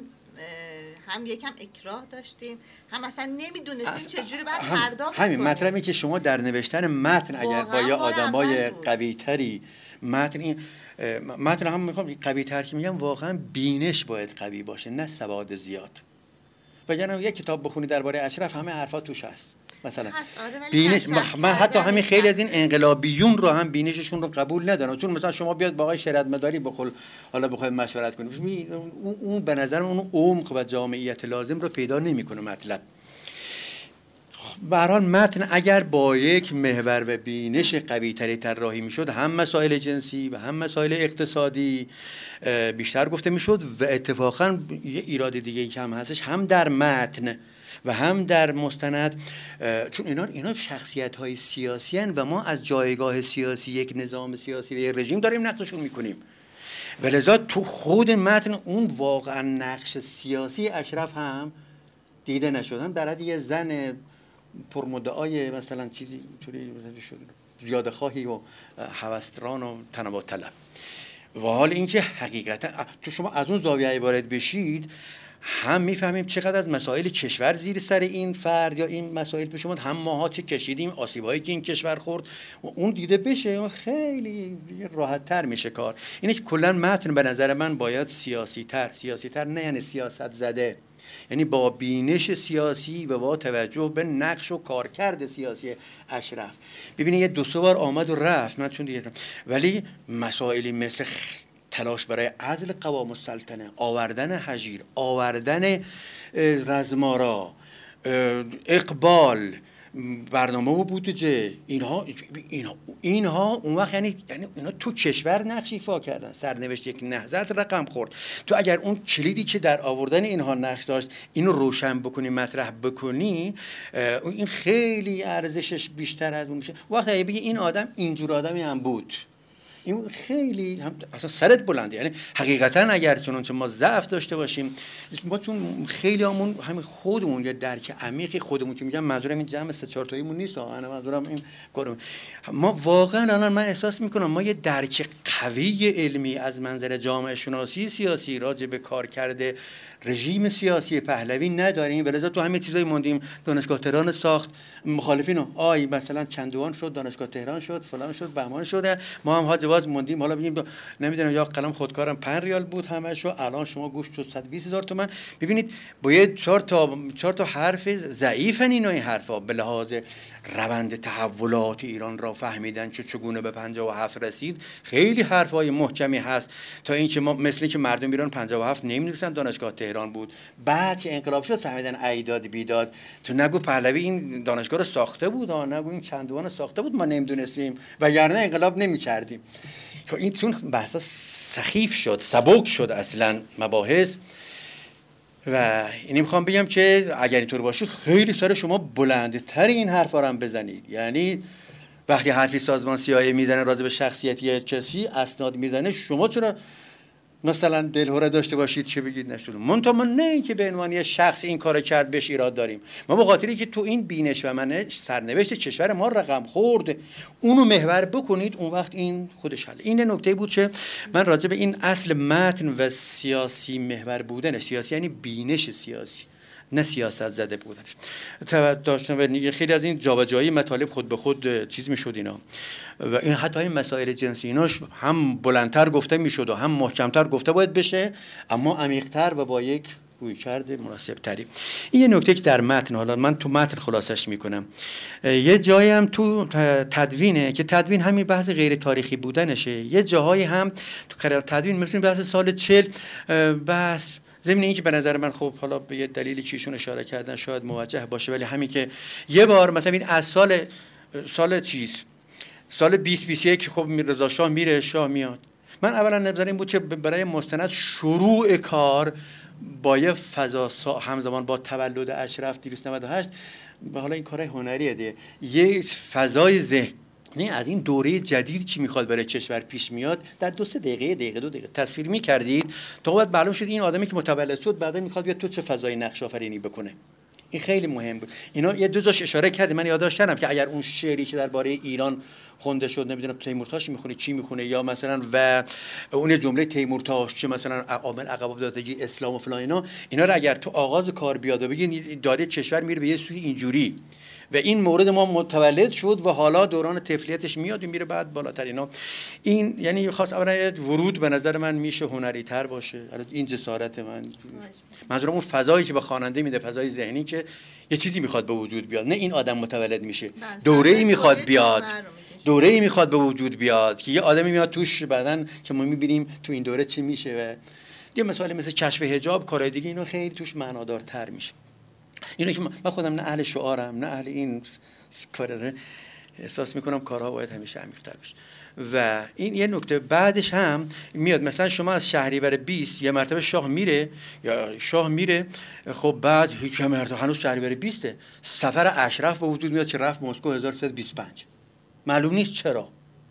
هم یکم اکراه داشتیم، هم اصلا نمیدونستیم چجوری باید پرداخت کنیم. همین مطلبی که شما در نوشتن متن اگر با یه آدمای قوی تری متن هم میخوام قوی تر که میگم واقعا بینش باید قوی باشه، نه سواد زیاد. وگرنه یک کتاب بخونی درباره اشرف همه حرفا توش هست مثلا بینش. من حتی همین خیلی از این انقلابیون رو هم بینششون رو قبول ندارم، چون مثلا شما بیاد با آقای شریعت مداری حالا بخواید مشورت کنید، اون به نظر اون عمق و جامعیت لازم رو پیدا نمیکنه مطلب. به هر حال متن اگر با یک محور و بینش قوی تری طراحی میشد، هم مسائل جنسی و هم مسائل اقتصادی بیشتر گفته میشد و اتفاقا یه ایراد دیگه ای که هم هستش، هم در متن و هم در مستند، چون اینا شخصیت های سیاسی هن و ما از جایگاه سیاسی یک نظام سیاسی و یک رژیم داریم نقدشون میکنیم، ولذا تو خود متن اون واقعا نقش سیاسی اشرف هم دیده نشد. هم در حد یه زن پرمدعای مثلا چیزی اینطوری شده، زیاده خواهی و هوسران و تنوع طلب. و حال اینکه حقیقتا تو شما از اون زاویه وارد بشید هم میفهمیم چقدر از مسائل کشور زیر سر این فرد یا این مسائل پیش اومد، هم ماها چه کشیدیم، آسیبایی که این کشور خورد و اون دیده بشه، خیلی راحت تر میشه کار. اینه که کلا متن به نظر من باید سیاسی تر نه یعنی سیاست زده، یعنی با بینش سیاسی و با توجه به نقش و کارکرد سیاسی اشرف. ببینید یه 2-3 بار آمد و رفت، من چون دیگه ولی مسائلی مثل تلاش برای عزل قوام السلطنه، آوردن هژیر، آوردن رزمارا، اقبال، برنامه و بودجه، اینها اون وقت یعنی اینا تو کشور نقش ایفا کردن، سرنوشت یک نهضت رقم خورد. تو اگر اون کلیدی که در آوردن اینها نقش داشت اینو روشن بکنی، مطرح بکنی، این خیلی ارزشش بیشتر از اون میشه. وقتی بگی این آدم اینجور آدمی هم بود، این خیلی هم اصلا سرت بلنده. یعنی حقیقتا اگر چنانچه ما ضعف داشته باشیم، ما چون خیلی همون همین خودمون یا درک عمیقی خودمون که میگم، منظورم این جمع 3-4 تاییمون نیست، انا منظورم این کارم، ما واقعا الان من احساس میکنم ما یه درک قوی علمی از منظر جامعه شناسی سیاسی راجع به کارکرد رژیم سیاسی پهلوی نداریم، ولذا تو همه چیزایی موندیم. دانشگاه تهران ساخت، مخالفینو مثلا چندوان شد، دانشگاه تهران شد، فلان شد، بهمان شد، ما هم حاج باز موندیم حالا ببینیم نمیدونم یا قلم خودکارم 5 ریال بود همشو، الان شما گوش تو 120,000 تومان. ببینید با یه 4 تا حرف ضعیفن این حرفا به لحاظ روند تحولات ایران را فهمیدن چگونه به 57 رسید. خیلی حرفای محکمی هست تا اینکه ما مثل که مردم ایران 57 نمی‌دونستن دانشگاه تهران بود، بعد که انقلاب شد فهمیدن ایداد بیداد. تو نگو پهلوی این دانشگاه رو ساخته بود، نگو این چندوان ساخته بود، ما نمیدونستیم وگرنه انقلاب نمی‌کردیم. خب این چون بحثا سخیف شد، سبک شد اصلا مباحث. و اینی میخوام بگم که اگر اینطور باشه خیلی سر شما بلندتر این حرفا رو هم بزنید. یعنی وقتی حرفی سازمان CIA میزنه راجع به شخصیتی کسی اسناد میزنه، شما چرا مثلا دلهره داشته باشید چه بگید نشد؟ منتها ما نه اینکه به عنوان شخص این کارو کرد بهش ایراد داریم، ما به خاطری که تو این بینش و منش سرنوشت کشور ما رقم خورد اونو محور بکنید، اون وقت این خودش حل. این نکته بود که من راجع به این اصل متن و سیاسی محور بودن، سیاسی یعنی بینش سیاسی نه سیاست زده بودنش داشتم. و خیلی از این جابجایی مطالب خود به خود چیز میشد اینا، و این حتی این مسائل جنسی ایناش هم بلندتر گفته میشد و هم محکمتر گفته باید بشه، اما عمیق‌تر و با یک رویکرد مناسب تری. این یه نکته که در متن، حالا من تو متن خلاصش میکنم. یه جایی هم تو تدوینه که تدوین همین بحث غیر تاریخی بودنشه، یه جاهایی هم تو قرار تدوین مثل بحث سال 40 بحث ضمن این که به نظر من خب حالا به یه دلیلی که ایشون اشاره کردن شاید موجه باشه، ولی همین که یه بار مثلا این از سال 2021 خب رضا شاه میره شاه میاد، من اولا نظر این بود که برای مستند شروع کار با یه فضا همزمان با تولد اشرف 298 و حالا این کارهای هنریه دیگه، یه فضای ذهنی از این دوره جدید که میخواد برای کشور پیش میاد در 2-3 دقیقه 2 دقیقه تصویر میکردید تا بعد معلوم شد این آدمی که متولد شد بعدا میخواد بیاد تو چه فضای نقش آفرینی بکنه. این خیلی مهم بود. اینا یه دو تاش اشاره کردم، من یادداشت کردم که اگر اون شعری که درباره ایران خونده شد، نمیدونم تیمورتاش میخونه چی میخونه، یا مثلا و اون جمله تیمورتاش چه مثلا عامل عقب افتادگی اسلام و فلان اینا رو اگر تو آغاز کار بیاد و بگین داره کشور میره به یه سوی اینجوری و این مورد ما متولد شد و حالا دوران طفولیتش میاد و میره بعد بالاتر اینا، این یعنی خاص اولا ورود به نظر من میشه هنری تر باشه. این جسارت منظورم اون فضایی که به خواننده میده، فضای ذهنی که یه چیزی میخواد به وجود بیاد، نه این آدم متولد میشه، دوره‌ای میخواد بیاد، دوره‌ای میخواد به وجود بیاد که یه آدمی میاد توش بعدن که ما میبینیم تو این دوره چی میشه. و یه مثال مثل کشف حجاب، کارهای دیگه اینو خیلی توش معنادارتر میشه. اینو که من خودم نه اهل شعارم نه اهل این کار، احساس میکنم کارها باید همیشه عمیق‌تر بشه. و این یه نکته بعدش هم میاد، مثلا شما از شهریور 20 یه مرتبه شاه میره خب بعد هیچ مرتبه هنوز شهریور 20 سفر اشرف به وجود میاد که رفت مسکو 1325 معلوم نیست چرا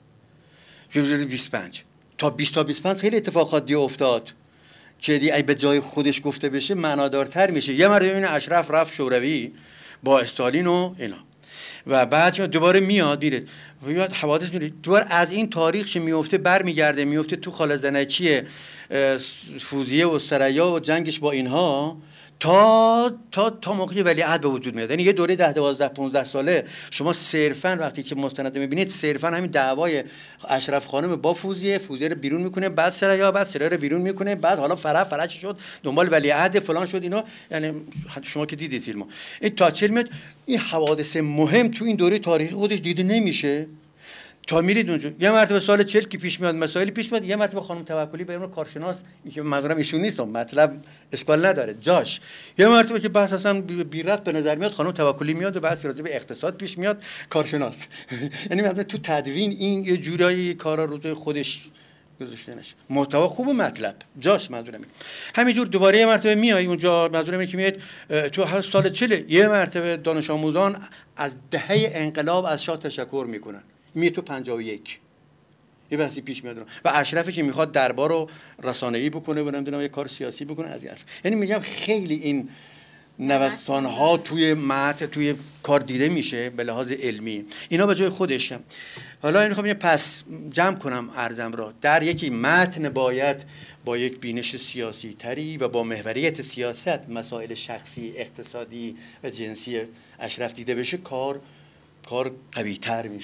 25 تا 25 خیلی اتفاقات دی افتاد که دی ای به جای خودش گفته بشه معنادارتر میشه. یه مرتبه ببینید اشرف رفت شوروی با استالین و اینا و بعد دوباره میاد دیره و حوادث میره دوباره از این تاریخ که میفته برمیگرده میفته تو خالص‌زنکی فوزیه و سریا و جنگش با اینها تا موقعی ولیعهد به وجود میاد. یعنی یه دوره 10 12 15 ساله شما صرفا وقتی که مستند میبینید صرفا همین دعوای اشرف خانم با فوزیه رو بیرون میکنه، بعد سریا رو بیرون میکنه، بعد حالا فرج شد دنبال ولیعهد فلان شد اینا. یعنی شما که دیدید فیلمو این تا 40 میاد، این حوادث مهم تو این دوره تاریخی خودش دیده نمیشه تا میرید اونجا. یه مرتبه سال 40 که پیش میاد مسائلی پیش میاد، یه مرتبه خانم توکلی به عنوان کارشناس، این که منظورم ایشون نیست مطلب اشکال نداره جاش، یه مرتبه که بحث اصلا بی ربط به نظر میاد خانم توکلی میاد و بحث راجع به اقتصاد پیش میاد کارشناس. یعنی مثلا تو تدوین این یه جورایی کارا رو توی خودش گذاشته نشه، محتوا خوب و مطلب جاش. منظورم همینجور دوباره یه مرتبه میای اونجا، منظورم اینه که میاد تو سال 40 یه مرتبه دانش آموزان از دهه انقلاب از شاه تشکر میکنن، میاد تو 51 یه بحثی پیش میاد و اشرفی که میخواد دربار رو رسانه‌ای بکنه و نمیدونم یه کار سیاسی بکنه از این حرف. یعنی میگم خیلی این نوسان‌ها توی متن توی کار دیده میشه به لحاظ علمی، اینا به جای خودشم. حالا این میخوام پس جمع کنم عرضم را، در یکی متن باید با یک بینش سیاسی تری و با محوریت سیاست مسائل شخصی اقتصادی و جنسی اشرف دیده بشه، کار قوی تر میشه،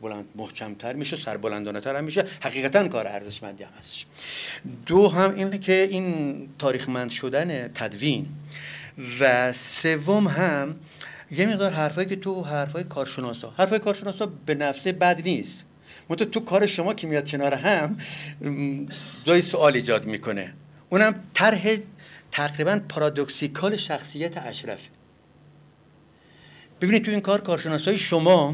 بلند محکمتر میشه، سربلندانه تر هم میشه، حقیقتا کار ارزشمندی هم هستش. دو هم اینه که این تاریخمند شدن تدوین و سوم هم یه مقدار حرفایی که تو حرفای کارشناسا به نفسه بد نیست، منتها تو کار شما که میاد کنار هم جای سوال ایجاد میکنه. اونم طرح تقریبا پارادوکسیکال شخصیت اشرف. ببینید تو این کارشناسای شما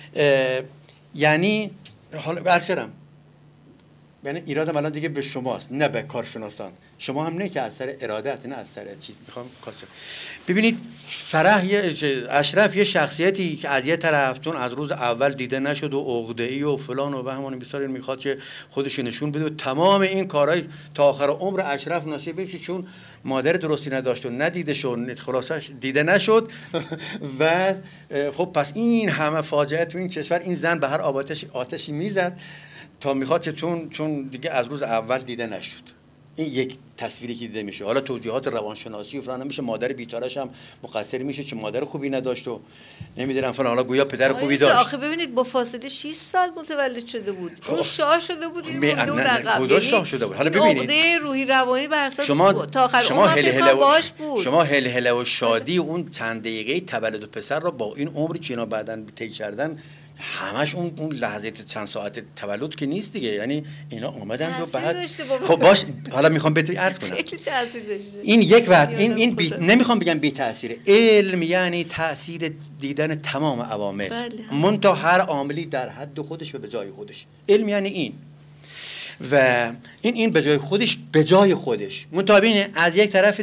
یعنی حالا برسرم، یعنی ایرادم الان دیگه به شماست نه به کارشناسان. شما هم نه که از سر ارادت، نه از سر چیز میخوام کاسه. ببینید اشرف یه شخصیتی که از یه طرفتون از روز اول دیده نشد و عقده‌ای و فلان و بهمان بیسار میخواد که خودش نشون بده و تمام این کارهای تا آخر عمر اشرف نصیب بشه، چون مادر درستی نداشت و ندیده شد، خلاصش دیده نشد و خب پس این همه فاجعه تو این کشور، این زن به هر آتشی میزد تا میخواد چون دیگه از روز اول دیده نشد. این یک تصویری که دیده میشه. حالا توجیهات روانشناسی و فلان میشه، مادر بیچاره‌اش هم مقصر میشه که مادر خوبی نداشت و نمیدونم فلان، حالا گویا پدر خوبی داشت. آخه ببینید با فاصله 6 سال متولد شده بود. اون شاه شده بود، این مونده بود عقب. خدا شاه شده بود. حالا ببینید عقده روحی روانی بر اساس تا آخر شما هل بود. هل و شادی اون چند دقیقه تولد پسر رو با این عمری که اینا بعداً طی کردن، همش اون لحظه چند ساعت تولد که نیست دیگه، یعنی اینا اومدن و بعد خب باش حالا میخوام بهتون عرض کنم خیلی تاثیر داشته. این یک وقت این نمیخوام بگم بی تاثیره. علم یعنی تاثیر دیدن تمام عوامل، منتها هر عاملی در حد خودش و به جای خودش. علم یعنی این و این به جای خودش منتها ببینید از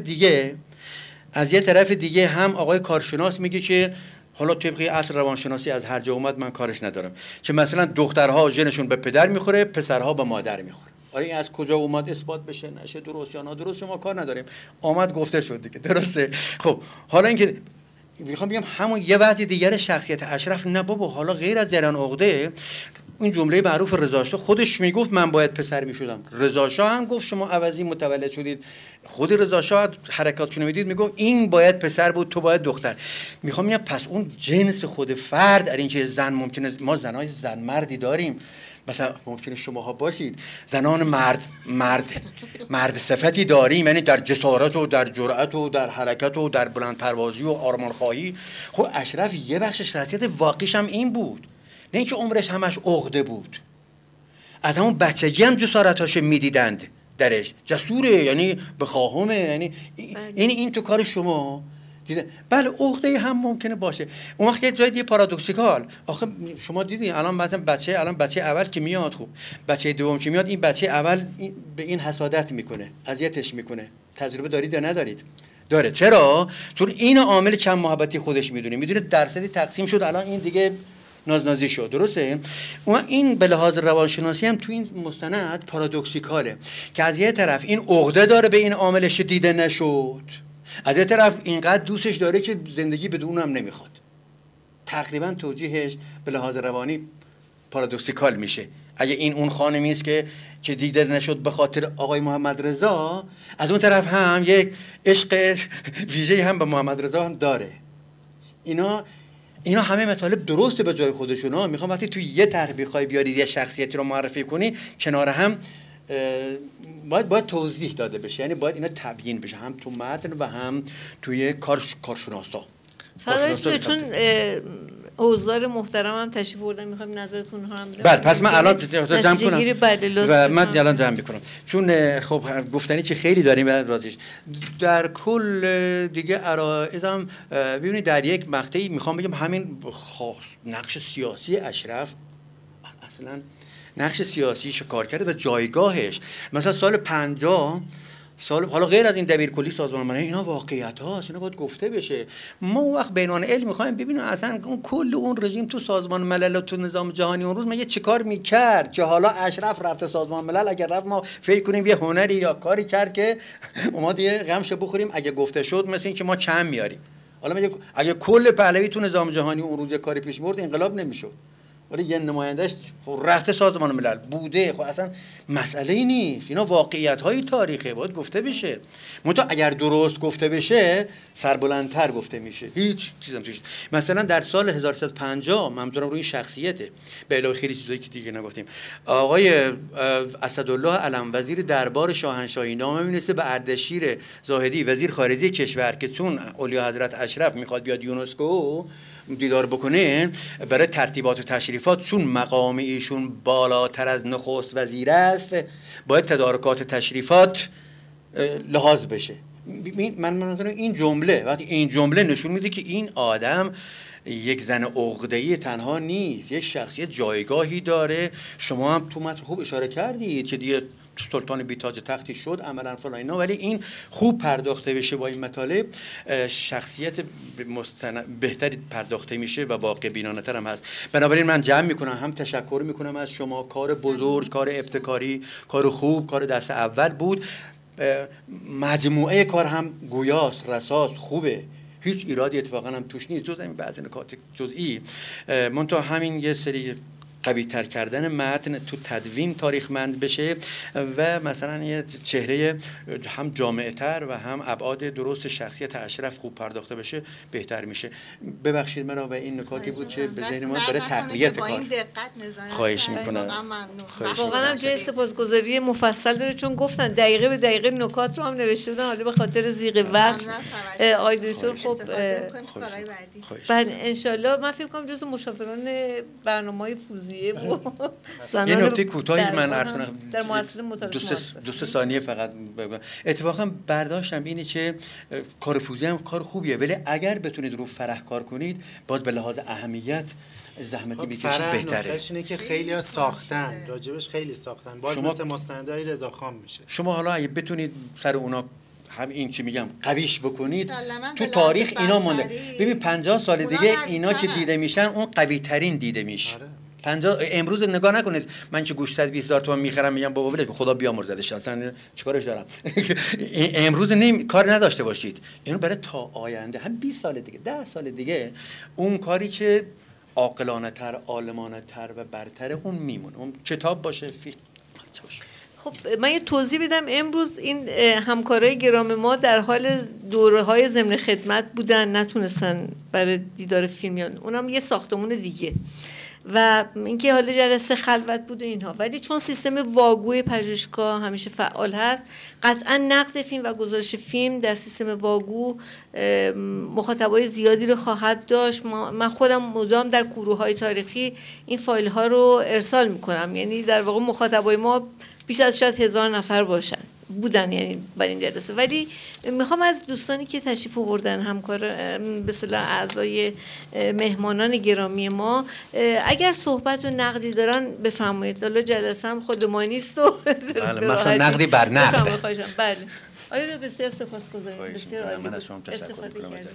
یک طرف دیگه هم آقای کارشناس میگه که حالا طبقی اصل روانشناسی از هر جا اومد من کارش ندارم، که مثلا دخترها ژنشون به پدر میخوره، پسرها به مادر میخوره. آره این از کجا اومد اثبات بشه نشه، درست یا نادرست شما کار نداریم، آمد گفته شد دیگه، درسته. خب حالا اینکه میخوام بگم همون یه وضع دیگر شخصیت اشرف، نه بابا حالا غیر از زران عقده، این جمله معروف رضا شاه خودش میگفت من باید پسر میشدم. رضا شاه هم گفت شما عوضی متولد شدید. خود رضا شاه حرکاتشون میدید میگفت این باید پسر بود تو باید دختر. میخوام میگم پس اون جنس خود فرد در این که زن ممکنه، ما زنای زن مردی داریم، مثلا ممکنه شماها باشید زنان مرد صفتی داریم، یعنی در جسارت و در جرأت و در حرکت و در بلند پروازی و آرمان خواهی. خب اشرف یه بخش شخصیت واقعیش هم این بود، نه اینکه عمرش همش عقده بود. از همون بچگی هم جسارتاشو میدیدند درش، جسوره، یعنی بخواهمه، یعنی این تو کار شما دیدن. بله عقده هم ممکنه باشه. اون وقت یه جای دیگه پارادوکسیکال، آخه شما دیدین الان مثلا بچه اول که میاد، خوب بچه دوم که میاد، این بچه اول به این حسادت میکنه، اذیتش میکنه. تجربه دارید یا ندارید؟ داره. چرا؟ چون این عامل چند محبتی خودش میدونه درصدی تقسیم شد، الان این دیگه نازنازی شد، درسته؟ اما این به لحاظ روانشناسی هم تو این مستند پارادوکسیکاله که از یه طرف این عقده داره به این عاملش دیده نشد، از یه طرف اینقدر دوستش داره که زندگی بدون هم نمیخواد. تقریبا توجیهش به لحاظ روانی پارادوکسیکال میشه. اگه این اون خانمی است که دیده نشد به خاطر آقای محمد رضا، از اون طرف هم یک عشق ویژه‌ای هم به محمد رضا هم داره. اینا همه مطالب درسته به جای خودشون. میخوام وقتی تو یه طرح بخوای بیاری یه شخصیتی رو معرفی کنی، کنار هم باید توضیح داده بشه، یعنی باید اینا تبیین بشه، هم تو متن و هم توی کارشناسا. فقط چون اوزار محترم هم تشریف بردن، میخوایم نظرتون رو هم بدم. بله پس من الان جمع کنم و من الان جمع میکنم، چون خب گفتنی که خیلی داریم بعد رازیش. در کل دیگه عرایضم ببینید در یک مقطعی میخوام بگم همین نقش سیاسی اشرف، اصلا نقش سیاسیش کار کرده و جایگاهش، مثلا سال 50 حالا غیر از این دبیرکلی سازمان ملل، اینا واقعیت هاست، اینا باید گفته بشه. ما اون وقت بینان علم میخوایم ببینیم اصلا اون کل اون رژیم تو سازمان ملل و تو نظام جهانی اون روز مگه چه کار میکرد که حالا اشرف رفته سازمان ملل، اگر رفت ما فکر کنیم یه هنری یا کاری کرد که ما دیگه غمش بخوریم. اگه گفته شد مثل این که ما چند میاریم. حالا اگه کل پهلوی تو نظام جهانی اون روز کاری پیش برد انقلاب نمیشد. ولی یه نمایندهش رفته سازمان ملل بوده، خب اصلا مسئله ای نیست. اینا واقعیت های تاریخی باید گفته بشه. منتها اگر درست گفته بشه سربلندتر گفته میشه، هیچ چیزی توش. مثلا در سال 1350 من دارم روی شخصیته به علاوه خیلی چیزایی که دیگه نگفتیم، آقای اسدالله علم وزیر دربار شاهنشاهی نامه می‌نویسه به اردشیر زاهدی وزیر خارجه کشور که چون اولیا حضرت اشرف میخواد بیاد یونسکو دیدار بکنه، برای ترتیبات و تشریفات چون مقام ایشون بالاتر از نخست وزیر است باید تدارکات تشریفات لحاظ بشه. من منظورم این جمله، وقتی این جمله نشون میده که این آدم یک زن عقده‌ای تنها نیست، یک شخصیت جایگاهی داره. شما هم تو متن خوب اشاره کردید که دیگه سلطان بی تاج تختی شد عملا فلان اینا، ولی این خوب پرداخته بشه با این مطالب شخصیت بهتری پرداخته میشه و واقع بینانه تر هم هست. بنابراین من جمع میکنم، هم تشکر میکنم از شما، کار بزرگ، کار ابتکاری، کار خوب، کار دست اول بود. مجموعه کار هم گویاست، رساست، خوبه، هیچ ایرادی اتفاقا هم توش نیست جز این بعضی نکات جزئی. منتها همین یه سری قوی تر کردن متن تو تدوین تاریخمند بشه و مثلا یه چهره هم جامعه تر و هم ابعاد درست شخصیت اشرف خوب پرداخته بشه بهتر میشه. ببخشید مرا و این نکاتی بود که به ذهن ما برای تقویت کار. خواهش میکنم. واقعا جای سپاسگزاری مفصل داره، چون گفتن دقیقه به دقیقه نکات رو هم نوشته بودن، حالا به خاطر زیغ وقت آقای دکتر خب بعد ان شاء الله من فکر کنم جزو مشاوران برنامه‌های فوزیه یه نکته کوتاهی من عرض کنم در مؤسسه مطالعه دو ثانیه فقط بگم. اتفاقا برداشتم اینه که کار فوزی هم کار خوبیه، ولی اگر بتونید رو فرح کار کنید باز به لحاظ اهمیت زحمتی میکشید بهتره. نکتهش اینه که خیلی ساختن راجبش، خیلی ساختن باز مثل مستندهای رضاخان میشه. شما حالا اگه بتونید سر اونا هم این که میگم قویش بکنید تو تاریخ اینا مونده. ببین 50 سال دیگه اینا که دیده میشن اون قوی ترین دیده میشه. 50 امروز نگاه نکنید من که گوشت 20000 تومان میخرم میگم بابا ولش کن خدا بیامرزدش اصلا چیکارش دارم. امروز کار نداشته باشید، اینو برای تا آینده هم 20 سال دیگه 10 سال دیگه اون کاری که عاقلانه تر، عالمانه تر و برتر اون میمونه. اون کتاب باشه، فیلم باشه. خب من یه توضیح بدم. امروز این همکارای گرامی ما در حال دوره‌های ضمن خدمت بودن، نتونستن برای دیدار فیلم بیان، اونم یه ساختمون دیگه و اینکه حالا جلسه خلوت بود و اینها، ولی چون سیستم واگوی پژوهشگاه همیشه فعال هست قطعا نقد فیلم و گزارش فیلم در سیستم واگو مخاطبای زیادی رو خواهد داشت. من خودم مدام در گروه‌های تاریخی این فایل ها رو ارسال میکنم، یعنی در واقع مخاطبای ما بیش از شاید 1000 نفر بودن یعنی برای این جلسه. ولی میخوام از دوستانی که تشریف آوردن، همکار به اصطلاح اعضای مهمانان گرامی ما، اگر صحبت و نقدی دارن بفرمایید. حالا جلسه هم خود ما نیست و بله مثلا نقدی بر نقد. بله آیا بسیار سپاسگزارم، بسیار عالی بود، استفاده کردید.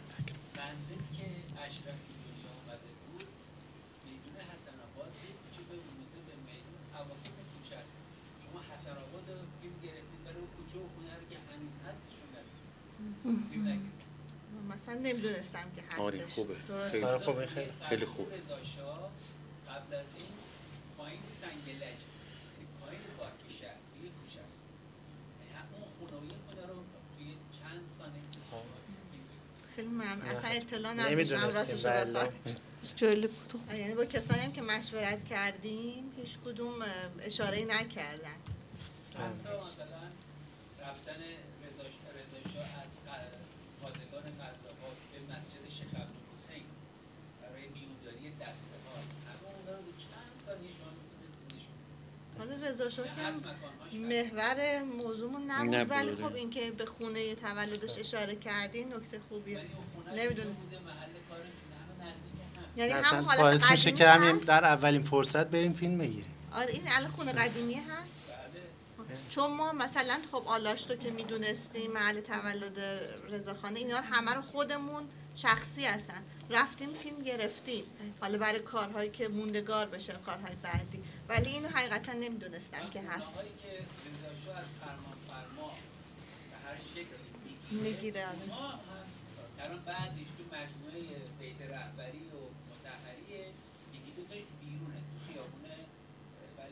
مثلا نمیدونستم که هستش. آره خوبه، خیلی خوبه. قبل از این پایین سنگلج، پایین پارک شهر یه کوچه است. اون خونه رو توی چند ثانیه خیلی ممنون. اصلا اطلاع نداشتم راستش رو بخوام. جالب بود. یعنی با کسانی هم که مشورت کردیم هیچ کدوم اشاره‌ای نکردن. مثلا رفتن رضا شاه از پادگان قزاق‌آباد به مسجد شیخ عبدالحسین برای میونداری دسته‌ها، همه اون رو چند ثانیه شما میتونستید نشون بدید. حالا رضا شاه که محور موضوعمون نبود، ولی خب این که به خونه تولدش اشاره کردی نکته خوبیه. نمیدونست محل کار همه نزدیک هم. یعنی اصلا هم حالت باعث میشه که همین هست. در اولین فرصت بریم فیلم بگیریم. آره این الان خونه قدیمی هست. چون ما مثلا خب آلاشتو که میدونستیم محل تولد رضاخانه، اینا همه رو خودمون شخصی هستن رفتیم فیلم گرفتیم، حالا برای کارهایی که موندگار بشه کارهای بعدی، ولی اینو حقیقتا نمیدونستم که هست. کاری که رضا شاه از فرمان فرما به هر شکلی میگیره ما هست الان بعدش تو مجموعه بیت رهبری و مطهریه یکی دو تا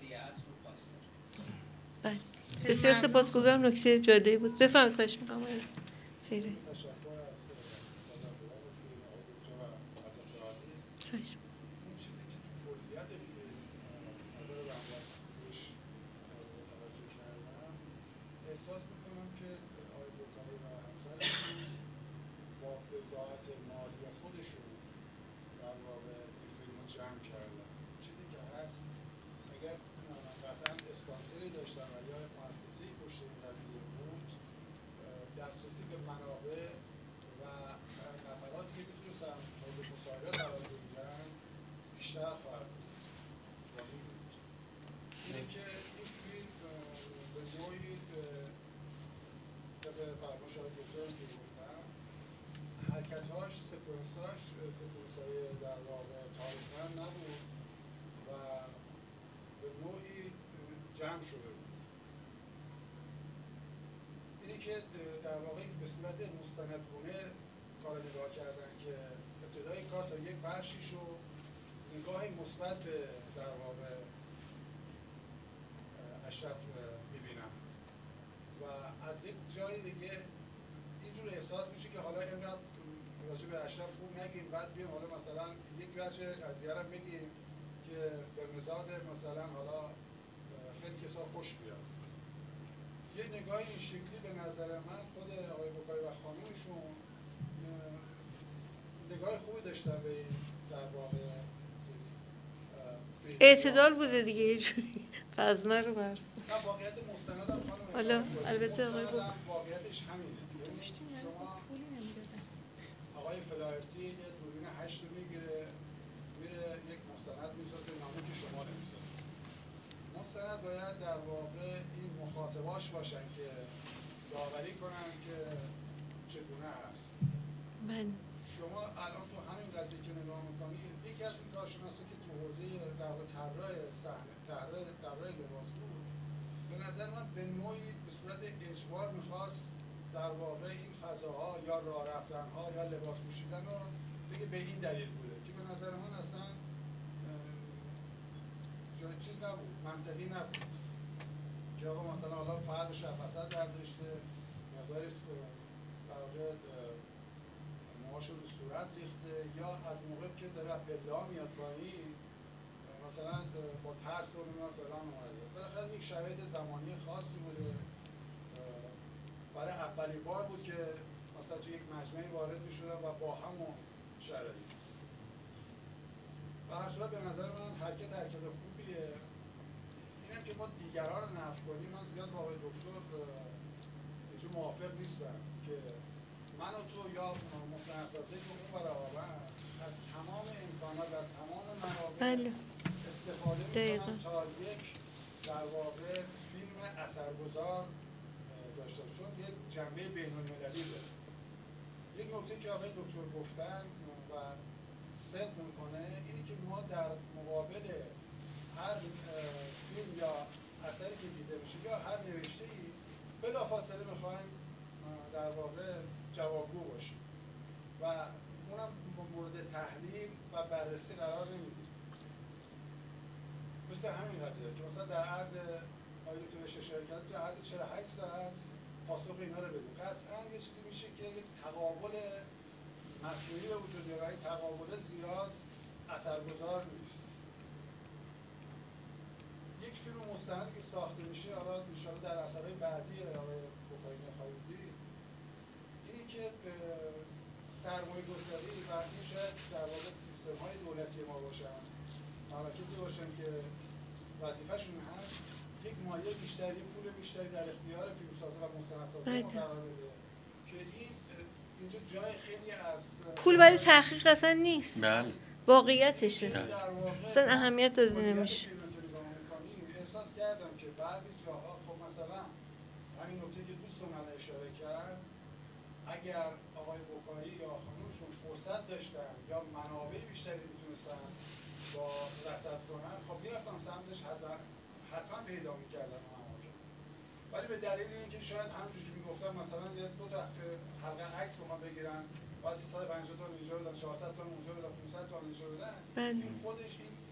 است رو پاس داره. بله بسیار سپاسگزارم، نکته جالبی بود. بفرمایید. خواهش می‌کنم آقای فیری. احساس میکنم که آقای بوکاری و همسرشون با وزارت مالی خودشون در واقع این فیلم رو جمع کردن. چیزی که هست اگر قطعا اسپانسری داشتن و یا مؤسسه‌ای پشت این قضیه بود، دسترسی به منابع و نفراتی که میتونستن مورد مصاحبه قرار بگیرن بیشتر خواهد بود و میبود. اینه که این فیلم به نوعی به فرمایش آقای دکتر که گفتم حرکت‌هاش، سکونس‌های در واقع تاریخ‌مند نبود و به نوعی جمع شده بود. اینی که در واقع به صورت مستندگونه کار نگاه کردن که ابتدای کار تا یک بخشیشو نگاهی مثبت به در واقع اشرف می‌بینم و از یک جای دیگه اینجور احساس میشه که حالا اینقدر راجع به اشرف خوب نگیم، بعد بیم حالا مثلا یک وجه قضیه رو بگیم که به مزاج مثلا حالا خیلی کسا خوش بیاد. یه نگاهی این شکلی به نظر من خود آقای بوکاری و خانومشون نگاه خوبی داشتن به این در واقع اعتدال بوده دیگه یه جوری فضنه رو برس. نه واقعیت مستند هم خانم حالا البته آقای واقعیتش همینه. شما آقای فلایرتی یه دوربین 8 رو میگیره میره یک مستند میسازه نامه که شما نمیسازه. مستند باید در واقع این مخاطباش باشن که داوری کنن که چگونه هست. شما الان تو همین قضیه که نگاه میکنید یکی از این کارشناسا که تو حوزه در واقع طراح صحنه طراح لباس بود، به نظر من به نوعی به صورت اجبار میخواست در واقع این فضاها یا راه رفتنها یا لباس پوشیدن رو بگه به این دلیل بوده که به نظر من اصلا چیز نبود، منطقی نبود که آقا مثلا حالا فرد شفصت برداشته مقداری در واقع موهاشو رو صورت ریخته یا از موقع که داره بلا میاد پایین مثلا با ترس رو نمیاد فلان اومده. بالاخره یک شرایط زمانی خاصی بوده، برای اولین بار بود که مثلا تو یک مجمعی وارد میشدن و با همون شرایط. و هر صورت به نظر من حرکت خوبیه. اینم که ما دیگران رو نفی کنیم، من زیاد با آقای دکتر اینجور موافق نیستم که من و تو یا مستندسازی که اون برای از تمام امکانات و تمام منابع استفاده میکنم تا یک در واقع فیلم اثرگذار داشته باشه، چون یک جنبه بین‌المللی داره. یک نکته که آقای دکتر گفتن و صدق میکنه اینی که ما در مقابل هر فیلم یا اثری که دیده میشه یا هر نوشته‌ای بلافاصله میخوایم در واقع جوابگو باشیم و اونم مورد تحلیل و بررسی قرار نمیدیم. مثل همین قضیه که مثلا در عرض آقای دکتر شرکت در عرض 48 ساعت پاسخ اینا رو بدیم. قطعاً یه چیزی میشه که یک تقابل مصنوعی به وجود میاد و این تقابل زیاد اثرگذار نیست. یک فیلم مستند که ساخته میشه، حالا ان شاءالله در اثرهای بعدی آقای بوکاری خواهید دید، اینی که سرمایه‌گذاری و این شاید در واقع سیستم‌های دولتی ما باشن، مراکزی باشن که وظیفه‌شون هست یک مایه بیشتری، پول بیشتری در اختیار فیلمساز و مستندسازا قرار بده که اینجا جای خیلی از پول برای تحقیق اصلا نیست. بله. واقعیتشه. اصلا اهمیت داده نمیشه. احساس کردم که بعضی جاها خب مثلا همین نکته که دوستان من اشاره کرد، اگر آقای بوکاری یا خانومشون فرصت داشتن یا منابع بیشتری میتونستن با رصد کنن، خب میرفتن سمتش حتما پیدا میکردن منابع. ولی به دلیل اینکه شاید همونجوری که میگفتم مثلا یه دو تا حلقه عکس بخوام بگیرن و 350 تومن اینجا بدن، 400 تومن اونجا بدن، 500 تومن اینجا بدن، این خودش این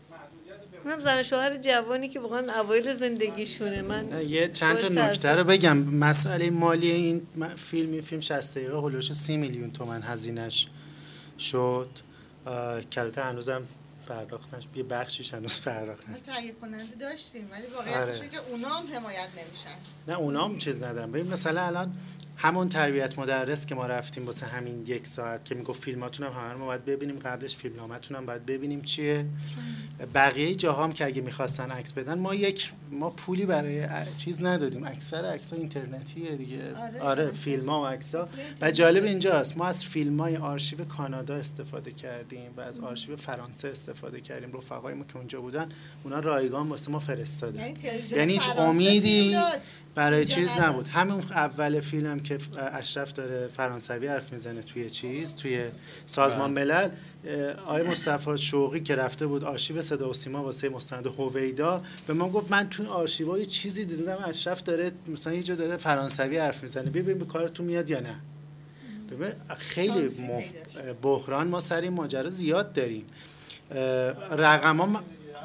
اونم زن شوهر جوانی که واقعا اوایل زندگیشونه. من یه چند تا نکته رو بگم. مسئله مالی این فیلم 60 دقیقه هولوش 30 میلیون تومان هزینه‌اش شد که البته هنوزم پرداخت نشد، یه بخشیش هنوز پرداخت نشد. تهیه کننده داشتیم ولی واقعیتشه که اونا هم حمایت نمیشن. نه اونا هم چیز ندارن. ببین مثلا الان همون تربیت مدرس که ما رفتیم واسه همین 1 ساعت که میگفت فیلماتون هم همه رو باید ببینیم، قبلش فیلمنامه‌تون هم باید ببینیم چیه. بقیه جاها هم که اگه می‌خواستن عکس بدن ما پولی برای چیز ندادیم. اکثر عکس‌ها اینترنتیه دیگه. آره فیلم‌ها و عکس‌ها. و جالب اینجاست ما از فیلم‌های آرشیو کانادا استفاده کردیم و از آرشیو فرانسه استفاده کردیم. رفقای ما که اونجا بودن اونا رایگان واسه ما فرستادن. یعنی هیچ امیدی برای چیز نبود. همون اول فیلم که اشرف داره فرانسوی حرف میزنه توی سازمان ملل، آقای مصطفی شوقی که رفته بود آرشیو صدا و سیما واسه مستند هویدا به ما گفت من تو آرشیوها یه چیزی دیدم اشرف داره مثلا یه جا داره فرانسوی حرف میزنه، ببین به کارتون میاد یا نه. ببین خیلی بحران ما سر این ماجرا زیاد داریم. رقما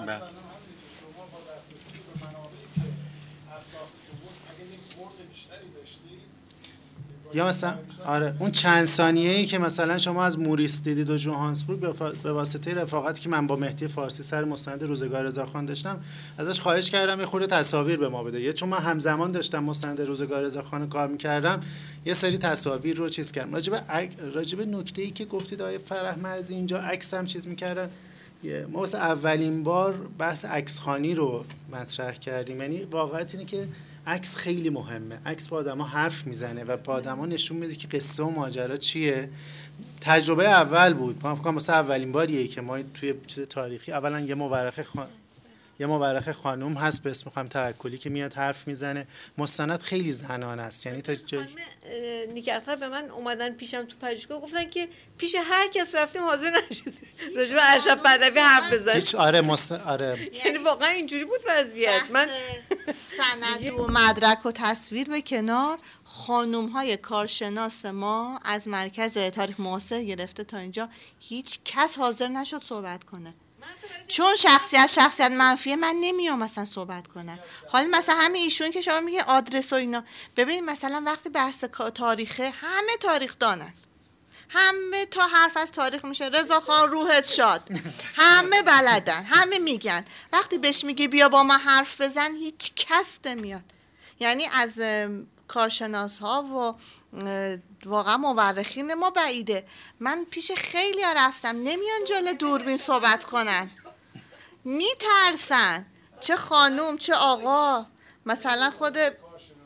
یا مثلا آره اون چند ثانیه‌ای که مثلا شما از موریس دیدید و جوهانسبورگ به واسطه رفاقتی که من با مهدی فارسی سر مستند روزگار رضاخان داشتم ازش خواهش کردم یه خورده تصاویر به ما بده. چون من همزمان داشتم مستند روزگار رضاخان کار می‌کردم یه سری تصاویر رو چیز کردم. راجب نکته‌ای که گفتید آقای فرح مرزی اینجا عکس هم چیز می‌کردن. ما واسه اولین بار بحث عکسخوانی رو مطرح کردیم. یعنی واقعیت اینه که عکس خیلی مهمه. عکس با آدم‌ها حرف میزنه و با آدم‌ها نشون میده که قصه و ماجرا چیه. تجربه اول بود. من فکر کنم واسه اولین باریه که ما توی چیز تاریخی اولا یه مورخ خانم هست به اسم خانم توکلی که میاد حرف میزنه. مستند خیلی زنانه است. یعنی تا نیک‌افر به من اومدن پیشم تو پژوهشگاه گفتن که پیش هر کس رفتیم حاضر نشده راجع به اشرف پهلوی حرف بزنیم. آره یعنی واقعا اینجوری بود وضعیت. من سند و مدرک و تصویر به کنار، خانم‌های کارشناس ما از مرکز تاریخ معاصر گرفته تا اینجا هیچ کس حاضر نشد صحبت کنه. چون شخصیت منفیه من نمیام مثلا صحبت کنم. حالا مثلا همین ایشون که شما میگه آدرس و اینا، ببینید مثلا وقتی بحث تاریخه همه تاریخ دانن، همه تا حرف از تاریخ میشه رضاخان روحت شاد، همه بلدن، همه میگن. وقتی بهش میگه بیا با ما حرف بزن هیچ کس نمیاد. یعنی از کارشناس ها و واقعا مورخین ما بعیده. من پیش خیلی رفتم نمیان جلو دوربین صحبت کنن، میترسن، چه خانوم چه آقا. مثلا خود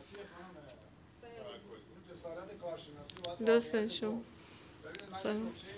دوستشون